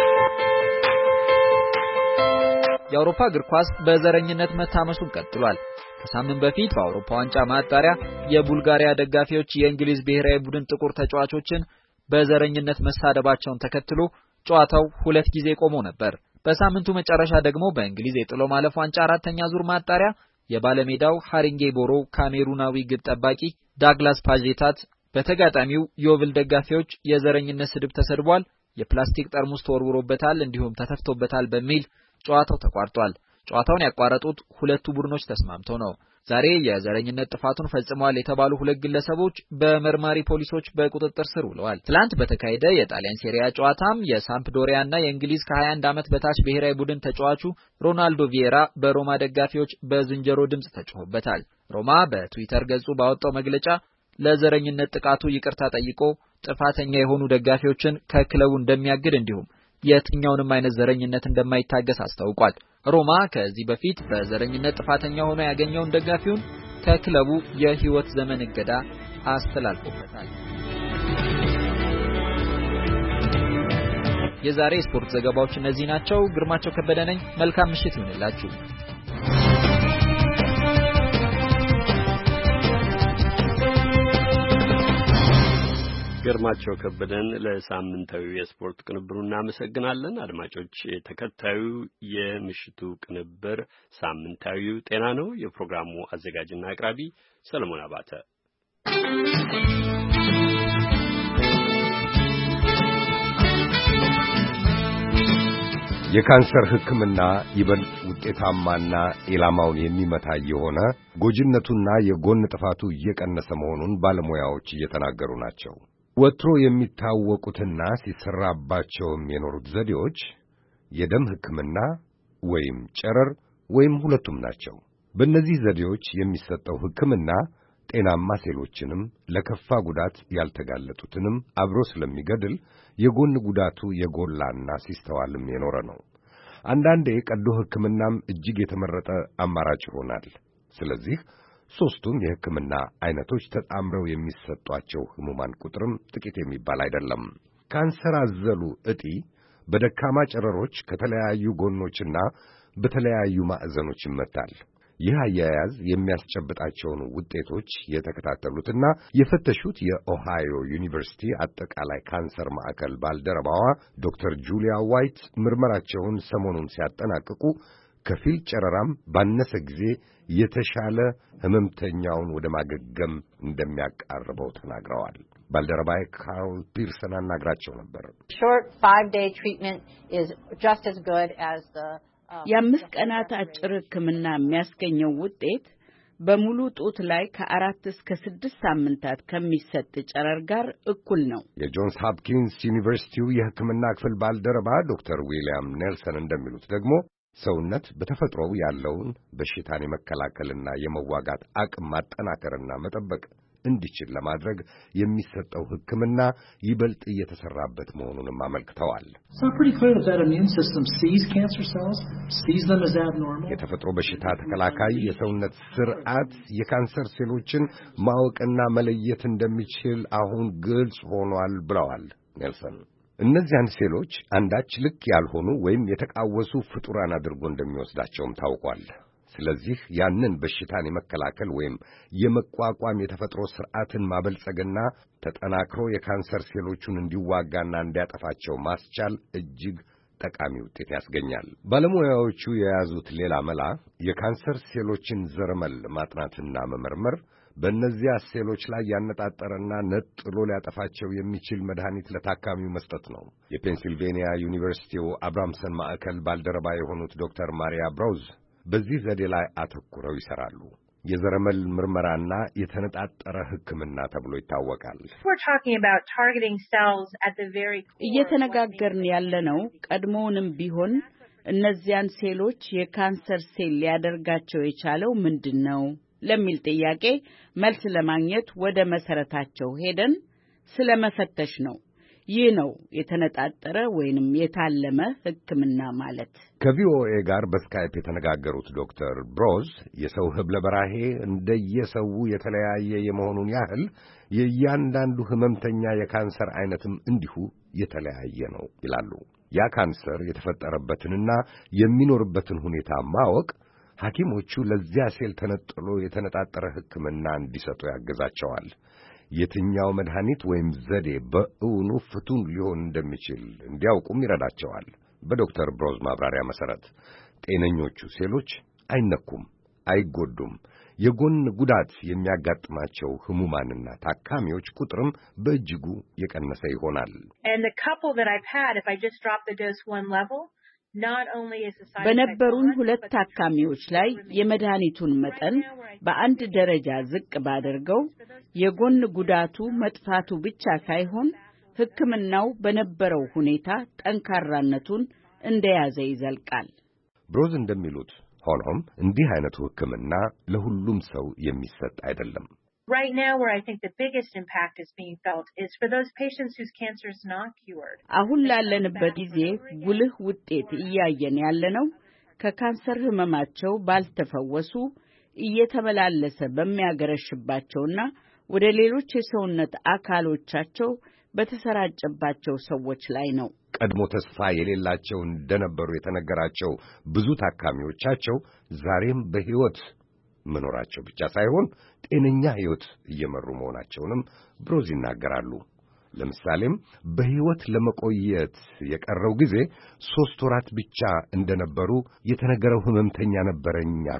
የአውሮፓ እግር ኳስ በዘረኝነት መታመሱን ቀጥሏል። ከሳምንት በፊት በአውሮፓ ዋንጫ ማጣሪያ የቡልጋሪያ ደጋፊዎች የእንግሊዝ ብሔራዊ ቡድን ጥቁር ተጫዋቾችን በዘረኝነት መሳደባቸውን ተከትሎ ጨዋታው 2 ጊዜ ቆሞ ነበር። በሳምንቱ መጨረሻ ደግሞ በእንግሊዝ የጥሎ ማለፍ ዋንጫ 4ኛ ዙር ማጣሪያ የባለሜዳው ሃሪንጌ ቦሮ ካሜሩናዊ ግብ ጠባቂ ዳግላስ ፓጄታት በተጋጣሚው የኦቭል ደጋፊዎች የዘረኝነት ስድብ ተሰድቧል፣ የፕላስቲክ ጠርሙስ ተወርውሮበታል፣ እንዲሁም ተተፍቶበታል በሚል ጨዋታው ተቋርጧል። ጨዋታውን ያቋረጡት ሁለቱ ቡድኖች ተስማምተው ነው። ዛሬ የዘረኝነት ጥፋቱን ፈጽመዋል የተባሉ 2 ግለሰቦች በመርማሪ ፖሊሶች በቁጥጥር ስር ውለዋል። ትላንት በተካሄደ የጣሊያን ሴሪያ ጨዋታም የሳምፕዶሪያና የእንግሊዝ ከ21 ዓመት በታች ብሔራዊ ቡድን ተጫዋቹ ሮናልዶ ቪዬራ በሮማ ደጋፊዎች በዝንጀሮ ድምጽ ተጮሆበታል። ሮማ በትዊተር ገጹ ባወጣው መግለጫ ለዘረኝነት ጥቃቱ ይቅርታ ጠይቆ ጥፋተኛ የሆኑ ደጋፊዎችን ከክለቡ እንደሚያግድ እንዲሁም የትኛውንም አይነት ዘረኝነት እንደማይታገስ አስታውቋል። ሮማ ከዚህ በፊት በዘረኝነት ጥፋተኛ ሆኖ ያገኘውን ደጋፊውን ከክለቡ የህይወት ዘመን እገዳ አስተላልፎበታል። የዛሬ ስፖርት ዘገባዎች እነዚህ ናቸው። ግርማቸው ከበደ ነኝ። መልካም ምሽት ይሁንላችሁ። ግርማቸው ከበደን ለሳምንታዊ የስፖርት ቅንብሩ እናመሰግናለን። አድማጮች፣ ተከታዩ የምሽቱ ቅንብር ሳምንታዊው ጤና ነው። የፕሮግራሙ አዘጋጅና አቅራቢ ሰለሞን አባተ። የካንሰር ሕክምና ይበልጥ ውጤታማና ኢላማውን የሚመታ የሆነ ጎጅነቱና የጎን ጥፋቱ እየቀነሰ መሆኑን ባለሙያዎች እየተናገሩ ናቸው። ወትሮ የሚታወቁትና ሲሰራባቸውም የኖሩት ዘዴዎች የደም ሕክምና ወይም ጨረር ወይም ሁለቱም ናቸው። በእነዚህ ዘዴዎች የሚሰጠው ሕክምና ጤናማ ሴሎችንም ለከፋ ጉዳት ያልተጋለጡትንም አብሮ ስለሚገድል የጎን ጉዳቱ የጎላና ሲስተዋልም የኖረ ነው። አንዳንዴ ቀዶ ሕክምናም እጅግ የተመረጠ አማራጭ ይሆናል። ስለዚህ ሦስቱም የሕክምና አይነቶች ተጣምረው የሚሰጧቸው ሕሙማን ቁጥርም ጥቂት የሚባል አይደለም። ካንሰር አዘሉ እጢ በደካማ ጨረሮች ከተለያዩ ጎኖችና በተለያዩ ማዕዘኖች ይመታል። ይህ አያያዝ የሚያስጨብጣቸውን ውጤቶች የተከታተሉትና የፈተሹት የኦሃዮ ዩኒቨርሲቲ አጠቃላይ ካንሰር ማዕከል ባልደረባዋ ዶክተር ጁሊያ ዋይት ምርመራቸውን ሰሞኑን ሲያጠናቅቁ ከፊል ጨረራም ባነሰ ጊዜ የተሻለ ህመምተኛውን ወደ ማገገም እንደሚያቃርበው ተናግረዋል። ባልደረባዬ ካርል ፒርሰን አናግራቸው ነበር። የ5 ቀናት አጭር ሕክምና የሚያስገኘው ውጤት በሙሉ ጡት ላይ ከ4 እስከ 6 ሳምንታት ከሚሰጥ ጨረር ጋር እኩል ነው። የጆንስ ሆፕኪንስ ዩኒቨርሲቲው የሕክምና ክፍል ባልደረባ ዶክተር ዊሊያም ኔልሰን እንደሚሉት ደግሞ ሰውነት በተፈጥሮው ያለውን በሽታን የመከላከልና የመዋጋት አቅም ማጠናከርና መጠበቅ እንዲችል ለማድረግ የሚሰጠው ሕክምና ይበልጥ እየተሰራበት መሆኑንም አመልክተዋል። የተፈጥሮ በሽታ ተከላካይ የሰውነት ስርዓት የካንሰር ሴሎችን ማወቅና መለየት እንደሚችል አሁን ግልጽ ሆኗል ብለዋል ኔልሰን። እነዚያን ሴሎች አንዳች ልክ ያልሆኑ ወይም የተቃወሱ ፍጡራን አድርጎ እንደሚወስዳቸውም ታውቋል። ስለዚህ ያንን በሽታን የመከላከል ወይም የመቋቋም የተፈጥሮ ስርዓትን ማበልጸግና ተጠናክሮ የካንሰር ሴሎቹን እንዲዋጋና እንዲያጠፋቸው ማስቻል እጅግ ጠቃሚ ውጤት ያስገኛል። ባለሙያዎቹ የያዙት ሌላ መላ የካንሰር ሴሎችን ዘረመል ማጥናትና መመርመር በእነዚያ ሴሎች ላይ ያነጣጠረና ነጥሎ ሊያጠፋቸው የሚችል መድኃኒት ለታካሚው መስጠት ነው። የፔንሲልቬንያ ዩኒቨርሲቲው አብራምሰን ማዕከል ባልደረባ የሆኑት ዶክተር ማሪያ ብራውዝ በዚህ ዘዴ ላይ አተኩረው ይሰራሉ። የዘረመል ምርመራና የተነጣጠረ ሕክምና ተብሎ ይታወቃል። እየተነጋገርን ያለነው ቀድሞውንም ቢሆን እነዚያን ሴሎች የካንሰር ሴል ሊያደርጋቸው የቻለው ምንድን ነው ለሚል ጥያቄ መልስ ለማግኘት ወደ መሰረታቸው ሄደን ስለመፈተሽ ነው። ይህ ነው የተነጣጠረ ወይንም የታለመ ሕክምና ማለት። ከቪኦኤ ጋር በስካይፕ የተነጋገሩት ዶክተር ብሮዝ የሰው ህብለ በራሄ እንደየሰው የተለያየ የመሆኑን ያህል የእያንዳንዱ ህመምተኛ የካንሰር አይነትም እንዲሁ የተለያየ ነው ይላሉ። ያ ካንሰር የተፈጠረበትንና የሚኖርበትን ሁኔታ ማወቅ ሐኪሞቹ ለዚያ ሴል ተነጥሎ የተነጣጠረ ሕክምና እንዲሰጡ ያገዛቸዋል። የትኛው መድኃኒት ወይም ዘዴ በእውኑ ፍቱን ሊሆን እንደሚችል እንዲያውቁም ይረዳቸዋል። በዶክተር ብሮዝ ማብራሪያ መሰረት ጤነኞቹ ሴሎች አይነኩም፣ አይጎዱም። የጎን ጉዳት የሚያጋጥማቸው ህሙማንና ታካሚዎች ቁጥርም በእጅጉ የቀነሰ ይሆናል። በነበሩን 2 ታካሚዎች ላይ የመድኃኒቱን መጠን በአንድ ደረጃ ዝቅ ባደርገው የጎን ጉዳቱ መጥፋቱ ብቻ ሳይሆን ሕክምናው በነበረው ሁኔታ ጠንካራነቱን እንደያዘ ይዘልቃል። ብሮዝ እንደሚሉት ሆኖም እንዲህ አይነቱ ሕክምና ለሁሉም ሰው የሚሰጥ አይደለም። Right now, where I think the biggest impact is being felt is for those patients whose cancer is not cured. አሁን ላለንበት ጊዜ ጉልህ ውጤት እያየን ያለነው ከካንሰር ህመማቸው ባልተፈወሱ እየተመላለሰ በሚያገረሽባቸውና ወደ ሌሎች የሰውነት አካሎቻቸው በተሰራጨባቸው ሰዎች ላይ ነው። ቀድሞ ተስፋ የሌላቸው እንደነበሩ የተነገራቸው ብዙ ታካሚዎቻቸው ዛሬም በሕይወት መኖራቸው ብቻ ሳይሆን ጤነኛ ሕይወት እየመሩ መሆናቸውንም ብሮዝ ይናገራሉ። ለምሳሌም በሕይወት ለመቆየት የቀረው ጊዜ 3 ወራት ብቻ እንደነበሩ የተነገረው ህመምተኛ ነበረኝ አሉ።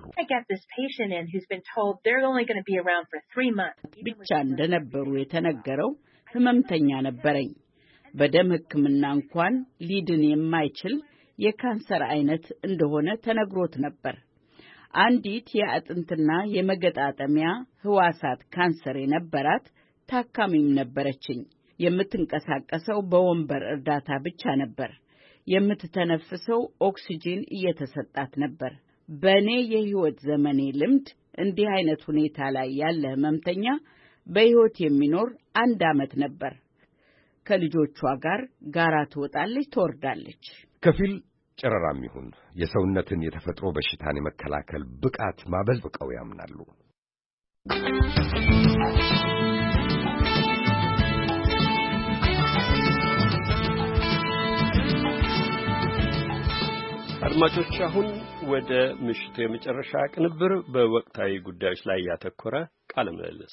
ብቻ እንደነበሩ የተነገረው ህመምተኛ ነበረኝ። በደም ሕክምና እንኳን ሊድን የማይችል የካንሰር አይነት እንደሆነ ተነግሮት ነበር። አንዲት የአጥንትና የመገጣጠሚያ ህዋሳት ካንሰር የነበራት ታካሚም ነበረችኝ። የምትንቀሳቀሰው በወንበር እርዳታ ብቻ ነበር። የምትተነፍሰው ኦክሲጂን እየተሰጣት ነበር። በእኔ የህይወት ዘመኔ ልምድ እንዲህ አይነት ሁኔታ ላይ ያለ ህመምተኛ በህይወት የሚኖር 1 ዓመት ነበር። ከልጆቿ ጋራ ትወጣለች፣ ትወርዳለች። ከፊል ጨረራም ይሁን የሰውነትን የተፈጥሮ በሽታን የመከላከል ብቃት ማበልጸው ያምናሉ። አድማጮች አሁን ወደ ምሽቱ የመጨረሻ ቅንብር በወቅታዊ ጉዳዮች ላይ ያተኮረ ቃለ ምልልስ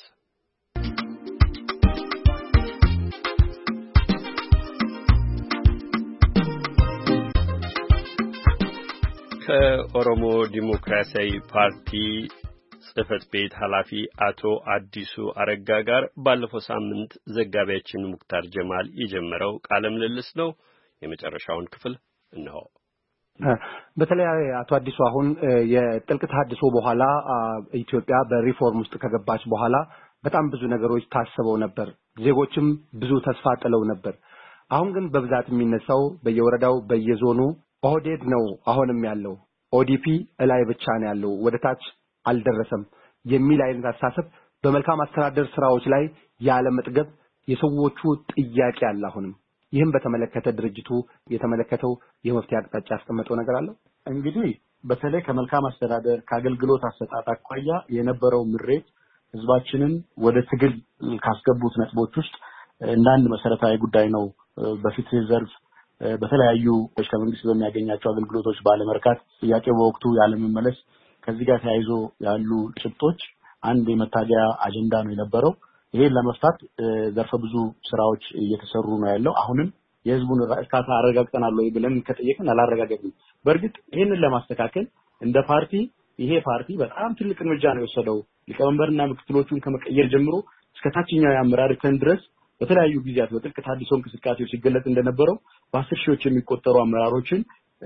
ከኦሮሞ ዲሞክራሲያዊ ፓርቲ ጽህፈት ቤት ኃላፊ አቶ አዲሱ አረጋ ጋር ባለፈው ሳምንት ዘጋቢያችን ሙክታር ጀማል የጀመረው ቃለ ምልልስ ነው። የመጨረሻውን ክፍል እነሆ። በተለይ አቶ አዲሱ አሁን የጥልቅ ተሐድሶ በኋላ ኢትዮጵያ በሪፎርም ውስጥ ከገባች በኋላ በጣም ብዙ ነገሮች ታስበው ነበር። ዜጎችም ብዙ ተስፋ ጥለው ነበር። አሁን ግን በብዛት የሚነሳው በየወረዳው በየዞኑ ኦህዴድ ነው አሁንም ያለው፣ ኦዲፒ ላይ ብቻ ነው ያለው፣ ወደ ታች አልደረሰም የሚል አይነት አስተሳሰብ በመልካም አስተዳደር ስራዎች ላይ ያለ መጥገብ የሰዎቹ ጥያቄ አለ አሁንም። ይህም በተመለከተ ድርጅቱ የተመለከተው የመፍትሄ አቅጣጫ ያስቀመጠው ነገር አለ። እንግዲህ በተለይ ከመልካም አስተዳደር ከአገልግሎት አሰጣጥ አኳያ የነበረው ምሬት ህዝባችንን ወደ ትግል ካስገቡት ነጥቦች ውስጥ እንደ አንድ መሰረታዊ ጉዳይ ነው። በፍትህ ዘርፍ በተለያዩ ከመንግስት በሚያገኛቸው አገልግሎቶች ባለመርካት ጥያቄው በወቅቱ ያለመመለስ ከዚህ ጋር ተያይዞ ያሉ ጭብጦች አንድ የመታገያ አጀንዳ ነው የነበረው። ይሄን ለመፍታት ዘርፈ ብዙ ስራዎች እየተሰሩ ነው ያለው። አሁንም የህዝቡን እርካታ አረጋግጠናል ወይ ብለን ከጠየቅን አላረጋገጥንም። በእርግጥ ይሄንን ለማስተካከል እንደ ፓርቲ ይሄ ፓርቲ በጣም ትልቅ እርምጃ ነው የወሰደው። ሊቀመንበርና ምክትሎቹን ከመቀየር ጀምሮ እስከ ታችኛው የአመራር እርከን ድረስ በተለያዩ ጊዜያት በጥልቅ ተሐድሶ እንቅስቃሴው ሲገለጽ እንደነበረው በ10 ሺዎች የሚቆጠሩ አመራሮችን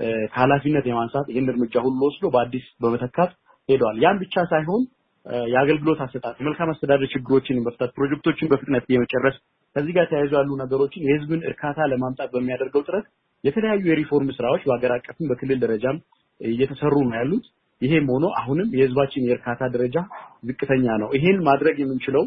ከኃላፊነት የማንሳት ይሄን እርምጃ ሁሉ ወስዶ በአዲስ በመተካት ሄዷል። ያን ብቻ ሳይሆን የአገልግሎት አሰጣጥ መልካም አስተዳደር ችግሮችን መፍታት ፕሮጀክቶችን በፍጥነት የመጨረስ ከዚህ ጋር ተያይዞ ያሉ ነገሮችን የህዝብን እርካታ ለማምጣት በሚያደርገው ጥረት የተለያዩ የሪፎርም ስራዎች በአገር አቀፍም በክልል ደረጃም እየተሰሩ ነው ያሉት። ይሄም ሆኖ አሁንም የህዝባችን የእርካታ ደረጃ ዝቅተኛ ነው። ይሄን ማድረግ የምንችለው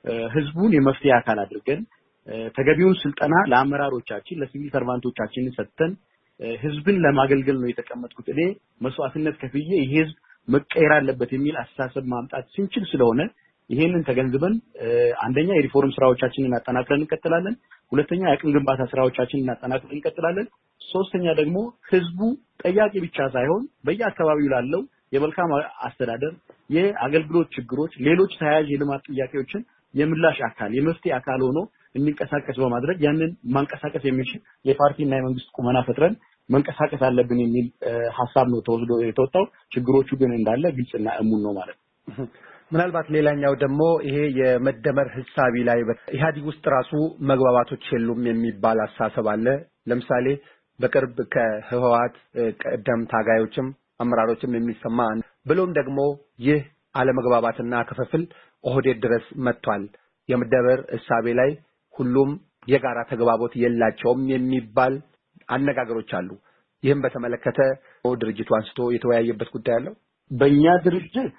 ህዝቡን የመፍትሄ አካል አድርገን ተገቢውን ስልጠና ለአመራሮቻችን ለሲቪል ሰርቫንቶቻችን ሰጥተን ህዝብን ለማገልገል ነው የተቀመጥኩት እኔ መስዋዕትነት ከፍዬ ይሄ ህዝብ መቀየር አለበት የሚል አስተሳሰብ ማምጣት ስንችል ስለሆነ ይሄንን ተገንዝበን አንደኛ የሪፎርም ስራዎቻችንን አጠናክረን እንቀጥላለን፣ ሁለተኛ የአቅም ግንባታ ስራዎቻችንን አጠናክረን እንቀጥላለን፣ ሶስተኛ ደግሞ ህዝቡ ጠያቂ ብቻ ሳይሆን በየአካባቢው ላለው የመልካም አስተዳደር የአገልግሎት ችግሮች ሌሎች ተያያዥ የልማት ጥያቄዎችን የምላሽ አካል የመፍትሄ አካል ሆኖ እንንቀሳቀስ በማድረግ ያንን ማንቀሳቀስ የሚችል የፓርቲና የመንግስት ቁመና ፈጥረን መንቀሳቀስ አለብን የሚል ሐሳብ ነው ተወስዶ የተወጣው። ችግሮቹ ግን እንዳለ ግልጽና እሙን ነው ማለት ነው። ምናልባት ሌላኛው ደግሞ ይሄ የመደመር ህሳቢ ላይ ኢህአዲግ ውስጥ ራሱ መግባባቶች የሉም የሚባል አስተሳሰብ አለ። ለምሳሌ በቅርብ ከህወሓት ቀደም ታጋዮችም አመራሮችም የሚሰማ ብሎም ደግሞ ይህ አለመግባባትና ክፍፍል ኦህዴድ ድረስ መጥቷል። የመደመር ህሳቤ ላይ ሁሉም የጋራ ተግባቦት የላቸውም የሚባል አነጋገሮች አሉ። ይህም በተመለከተ ድርጅቱ አንስቶ የተወያየበት ጉዳይ አለው። በእኛ ድርጅት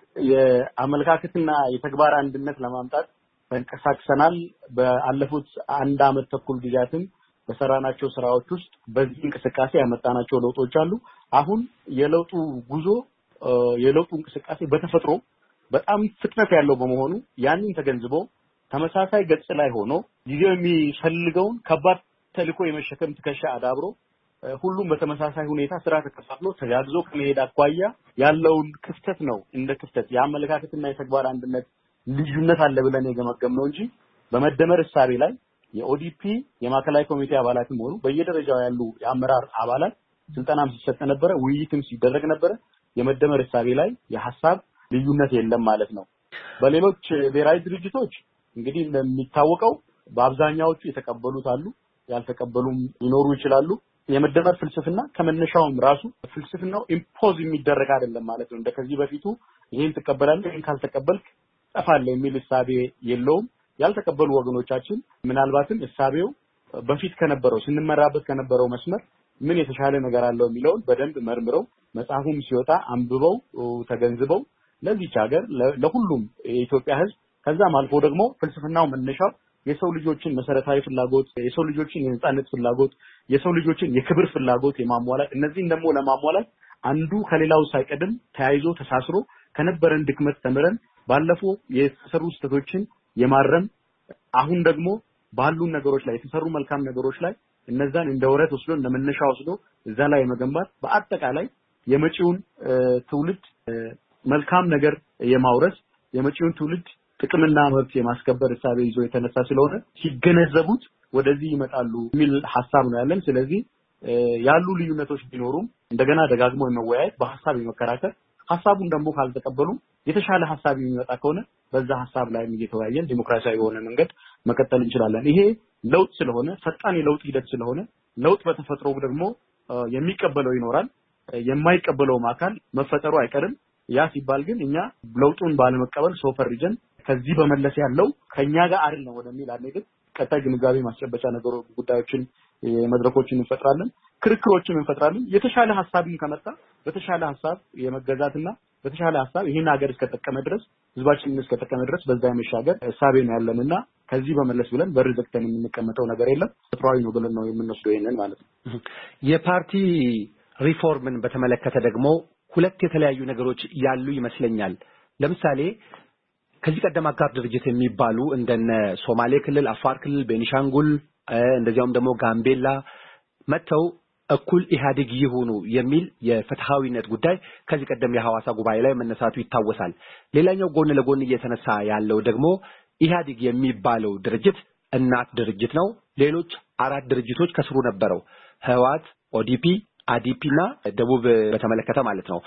የአመለካከትና የተግባር አንድነት ለማምጣት ተንቀሳቅሰናል። በአለፉት 1 ዓመት ተኩል ጊዜያትም በሰራናቸው ስራዎች ውስጥ በዚህ እንቅስቃሴ ያመጣናቸው ለውጦች አሉ። አሁን የለውጡ ጉዞ የለውጡ እንቅስቃሴ በተፈጥሮ በጣም ፍጥነት ያለው በመሆኑ ያንን ተገንዝቦ ተመሳሳይ ገጽ ላይ ሆኖ ጊዜው የሚፈልገውን ከባድ ተልዕኮ የመሸከም ትከሻ አዳብሮ ሁሉም በተመሳሳይ ሁኔታ ስራ ተከፋፍሎ ተጋግዞ ከመሄድ አኳያ ያለውን ክፍተት ነው እንደ ክፍተት የአመለካከትና የተግባር አንድነት ልዩነት አለ ብለን የገመገምነው እንጂ በመደመር ህሳቤ ላይ የኦዲፒ የማዕከላዊ ኮሚቴ አባላትም ሆኑ በየደረጃው ያሉ የአመራር አባላት ስልጠናም ሲሰጥ ነበር፣ ውይይትም ሲደረግ ነበር። የመደመር ህሳቤ ላይ የሐሳብ ልዩነት የለም ማለት ነው። በሌሎች ብሔራዊ ድርጅቶች እንግዲህ እንደሚታወቀው በአብዛኛዎቹ የተቀበሉት አሉ፣ ያልተቀበሉም ሊኖሩ ይችላሉ። የመደመር ፍልስፍና ከመነሻውም ራሱ ፍልስፍናው ኢምፖዝ የሚደረግ አይደለም ማለት ነው። እንደከዚህ በፊቱ ይሄን ተቀበላለህ ይሄን ካልተቀበልክ ጠፋለህ የሚል ህሳቤ የለውም። ያልተቀበሉ ወገኖቻችን ምናልባትም ህሳቤው በፊት ከነበረው ስንመራበት ከነበረው መስመር ምን የተሻለ ነገር አለው የሚለውን በደንብ መርምረው መጽሐፉም ሲወጣ አንብበው ተገንዝበው ለዚህች ሀገር ለሁሉም የኢትዮጵያ ህዝብ ከዛም አልፎ ደግሞ ፍልስፍናው መነሻው የሰው ልጆችን መሰረታዊ ፍላጎት የሰው ልጆችን የነጻነት ፍላጎት የሰው ልጆችን የክብር ፍላጎት የማሟላት እነዚህን ደግሞ ለማሟላት አንዱ ከሌላው ሳይቀድም ተያይዞ ተሳስሮ ከነበረን ድክመት ተምረን ባለፈው የተሰሩ ስህተቶችን የማረም አሁን ደግሞ ባሉ ነገሮች ላይ የተሰሩ መልካም ነገሮች ላይ እነዛን እንደ ወረት ወስዶ እንደ መነሻ ወስዶ እዛ ላይ መገንባት በአጠቃላይ የመጪውን ትውልድ መልካም ነገር የማውረስ የመጪውን ትውልድ ጥቅምና መብት የማስከበር እሳቤ ይዞ የተነሳ ስለሆነ ሲገነዘቡት ወደዚህ ይመጣሉ የሚል ሐሳብ ነው ያለን። ስለዚህ ያሉ ልዩነቶች ቢኖሩም እንደገና ደጋግሞ የመወያየት በሐሳብ የመከራከር ሐሳቡን ደግሞ ካልተቀበሉ የተሻለ ሐሳብ የሚመጣ ከሆነ በዛ ሐሳብ ላይ እየተወያየን ዲሞክራሲያዊ የሆነ መንገድ መቀጠል እንችላለን። ይሄ ለውጥ ስለሆነ ፈጣን የለውጥ ሂደት ስለሆነ ለውጥ በተፈጥሮ ደግሞ የሚቀበለው ይኖራል፣ የማይቀበለውም አካል መፈጠሩ አይቀርም። ያ ሲባል ግን እኛ ለውጡን ባለመቀበል ሶፈርጀን ከዚህ በመለስ ያለው ከኛ ጋር አይደለም ወደሚል አንሄድም። ቀጣይ ግንዛቤ ማስጨበጫ ነገሮች ጉዳዮችን መድረኮችን እንፈጥራለን፣ ክርክሮችን እንፈጥራለን። የተሻለ ሐሳብን ከመጣ በተሻለ ሐሳብ የመገዛትና በተሻለ ሐሳብ ይሄን ሀገር እስከተጠቀመ ድረስ ህዝባችንን እስከተጠቀመ ድረስ በዛ የመሻገር ሐሳቤ ነው ያለንና ከዚህ በመለስ ብለን በር ዘግተን የምንቀመጠው ነገር የለም። ተፈጥሯዊ ነው ብለን ነው የምንወስደው ይሄንን ማለት ነው። የፓርቲ ሪፎርምን በተመለከተ ደግሞ ሁለት የተለያዩ ነገሮች ያሉ ይመስለኛል። ለምሳሌ ከዚህ ቀደም አጋር ድርጅት የሚባሉ እንደነ ሶማሌ ክልል፣ አፋር ክልል፣ ቤኒሻንጉል እንደዚያውም ደግሞ ጋምቤላ መተው እኩል ኢህአዴግ ይሁኑ የሚል የፍትሃዊነት ጉዳይ ከዚህ ቀደም የሐዋሳ ጉባኤ ላይ መነሳቱ ይታወሳል። ሌላኛው ጎን ለጎን እየተነሳ ያለው ደግሞ ኢህአዴግ የሚባለው ድርጅት እናት ድርጅት ነው። ሌሎች 4 ድርጅቶች ከስሩ ነበረው፣ ህወሓት፣ ኦዲፒ፣ አዲፒና ደቡብ በተመለከተ ማለት ነው።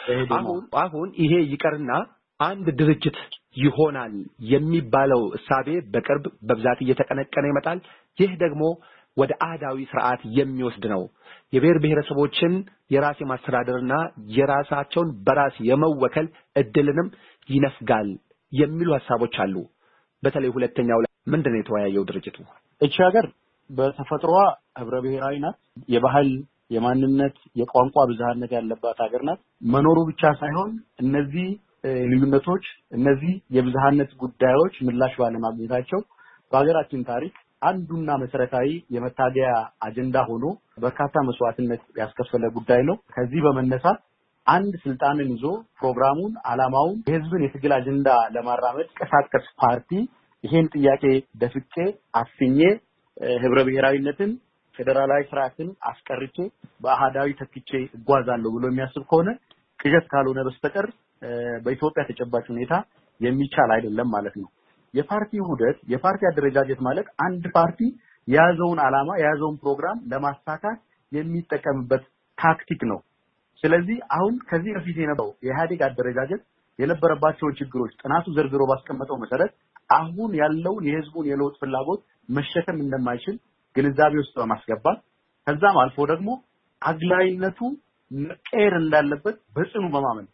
አሁን ይሄ ይቀርና አንድ ድርጅት ይሆናል የሚባለው እሳቤ በቅርብ በብዛት እየተቀነቀነ ይመጣል። ይህ ደግሞ ወደ አህዳዊ ስርዓት የሚወስድ ነው። የብሔር ብሔረሰቦችን የራስ የማስተዳደርና የራሳቸውን በራስ የመወከል እድልንም ይነፍጋል የሚሉ ሐሳቦች አሉ። በተለይ ሁለተኛው ላይ ምንድነው የተወያየው ድርጅቱ? እቺ ሀገር በተፈጥሯ ህብረ ብሔራዊ ናት። የባህል የማንነት የቋንቋ ብዝሃነት ያለባት ሀገር ናት። መኖሩ ብቻ ሳይሆን እነዚህ ልዩነቶች እነዚህ የብዝሃነት ጉዳዮች ምላሽ ባለማግኘታቸው በሀገራችን ታሪክ አንዱና መሰረታዊ የመታገያ አጀንዳ ሆኖ በርካታ መስዋዕትነት ያስከፈለ ጉዳይ ነው። ከዚህ በመነሳት አንድ ስልጣንን ይዞ ፕሮግራሙን ዓላማውን የህዝብን የትግል አጀንዳ ለማራመድ ቀሳቀስ ፓርቲ ይሄን ጥያቄ ደፍቄ አፍኜ ህብረ ብሔራዊነትን ፌደራላዊ ስርዓትን አስቀርቼ በአሃዳዊ ተክቼ እጓዛለሁ ብሎ የሚያስብ ከሆነ ቅዠት ካልሆነ በስተቀር በኢትዮጵያ ተጨባጭ ሁኔታ የሚቻል አይደለም ማለት ነው። የፓርቲ ውህደት የፓርቲ አደረጃጀት ማለት አንድ ፓርቲ የያዘውን ዓላማ የያዘውን ፕሮግራም ለማሳካት የሚጠቀምበት ታክቲክ ነው። ስለዚህ አሁን ከዚህ በፊት የነበረው የኢህአዴግ አደረጃጀት የነበረባቸው ችግሮች ጥናቱ ዘርዝሮ ባስቀመጠው መሰረት አሁን ያለውን የህዝቡን የለውጥ ፍላጎት መሸከም እንደማይችል ግንዛቤ ውስጥ በማስገባት ከዛም አልፎ ደግሞ አግላይነቱ መቀየር እንዳለበት በጽኑ በማመን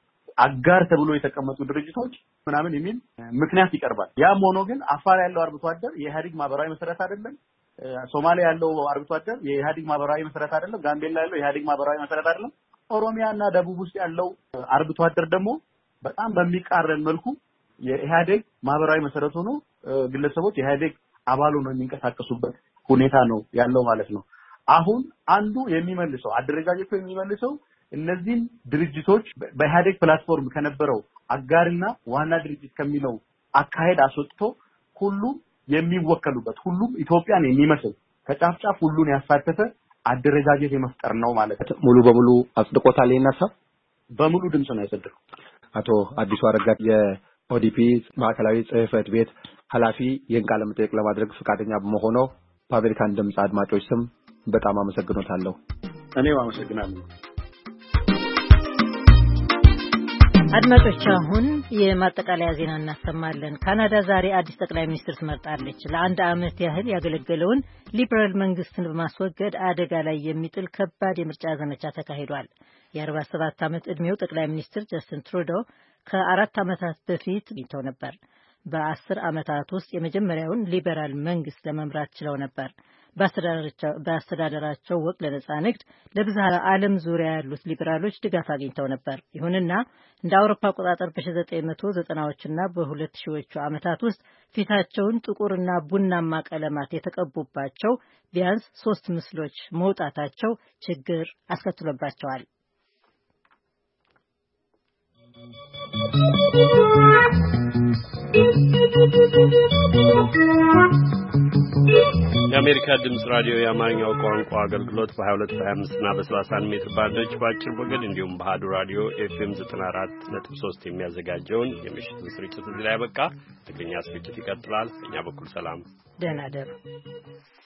አጋር ተብሎ የተቀመጡ ድርጅቶች ምናምን የሚል ምክንያት ይቀርባል። ያም ሆኖ ግን አፋር ያለው አርብቶ አደር የኢህአዴግ ማህበራዊ መሰረት አይደለም። ሶማሊያ ያለው አርብቶ አደር የኢህአዴግ ማህበራዊ መሰረት አይደለም። ጋምቤላ ያለው የኢህአዴግ ማህበራዊ መሰረት አይደለም። ኦሮሚያና ደቡብ ውስጥ ያለው አርብቶ አደር ደግሞ በጣም በሚቃረን መልኩ የኢህአዴግ ማህበራዊ መሰረት ሆኖ ግለሰቦች የኢህአዴግ አባል ሆነው የሚንቀሳቀሱበት ሁኔታ ነው ያለው ማለት ነው። አሁን አንዱ የሚመልሰው አደረጃጀቱ የሚመልሰው እነዚህን ድርጅቶች በኢህአዴግ ፕላትፎርም ከነበረው አጋርና ዋና ድርጅት ከሚለው አካሄድ አስወጥቶ ሁሉም የሚወከሉበት ሁሉም ኢትዮጵያን የሚመስል ከጫፍ ጫፍ ሁሉን ያሳተፈ አደረጃጀት የመፍጠር ነው ማለት ነው። ሙሉ በሙሉ አጽድቆታል። ይነሳ በሙሉ ድምጽ ነው ያጸደቀው። አቶ አዲሱ አረጋ የኦዲፒ ማዕከላዊ ጽህፈት ቤት ኃላፊ ይህን ቃለ መጠይቅ ለማድረግ ፈቃደኛ በመሆኑ በአሜሪካን ድምጽ አድማጮች ስም በጣም አመሰግኖታለሁ። እኔም አመሰግናለሁ። አድማጮች አሁን የማጠቃለያ ዜና እናሰማለን። ካናዳ ዛሬ አዲስ ጠቅላይ ሚኒስትር ትመርጣለች። ለአንድ ዓመት ያህል ያገለገለውን ሊበራል መንግስትን በማስወገድ አደጋ ላይ የሚጥል ከባድ የምርጫ ዘመቻ ተካሂዷል። የ47 ዓመት ዕድሜው ጠቅላይ ሚኒስትር ጀስቲን ትሩዶ ከ4 ዓመታት በፊት አግኝተው ነበር። በ10 ዓመታት ውስጥ የመጀመሪያውን ሊበራል መንግስት ለመምራት ችለው ነበር። በአስተዳደራቸው ወቅት ለነጻ ንግድ ለብዝሃ ዓለም ዙሪያ ያሉት ሊበራሎች ድጋፍ አግኝተው ነበር። ይሁንና እንደ አውሮፓ አቆጣጠር በ1990ዎችና በ2000ዎቹ ዓመታት ውስጥ ፊታቸውን ጥቁርና ቡናማ ቀለማት የተቀቡባቸው ቢያንስ 3 ምስሎች መውጣታቸው ችግር አስከትሎባቸዋል። የአሜሪካ ድምጽ ራዲዮ የአማርኛው ቋንቋ አገልግሎት በ22 በ25 እና በ31 ሜትር ባንዶች በአጭር ሞገድ እንዲሁም በአሐዱ ራዲዮ ኤፍኤም 94.3 የሚያዘጋጀውን የምሽቱን ስርጭት እዚህ ላይ ያበቃ። ትግርኛ ስርጭት ይቀጥላል። በእኛ በኩል ሰላም፣ ደህና ደሩ።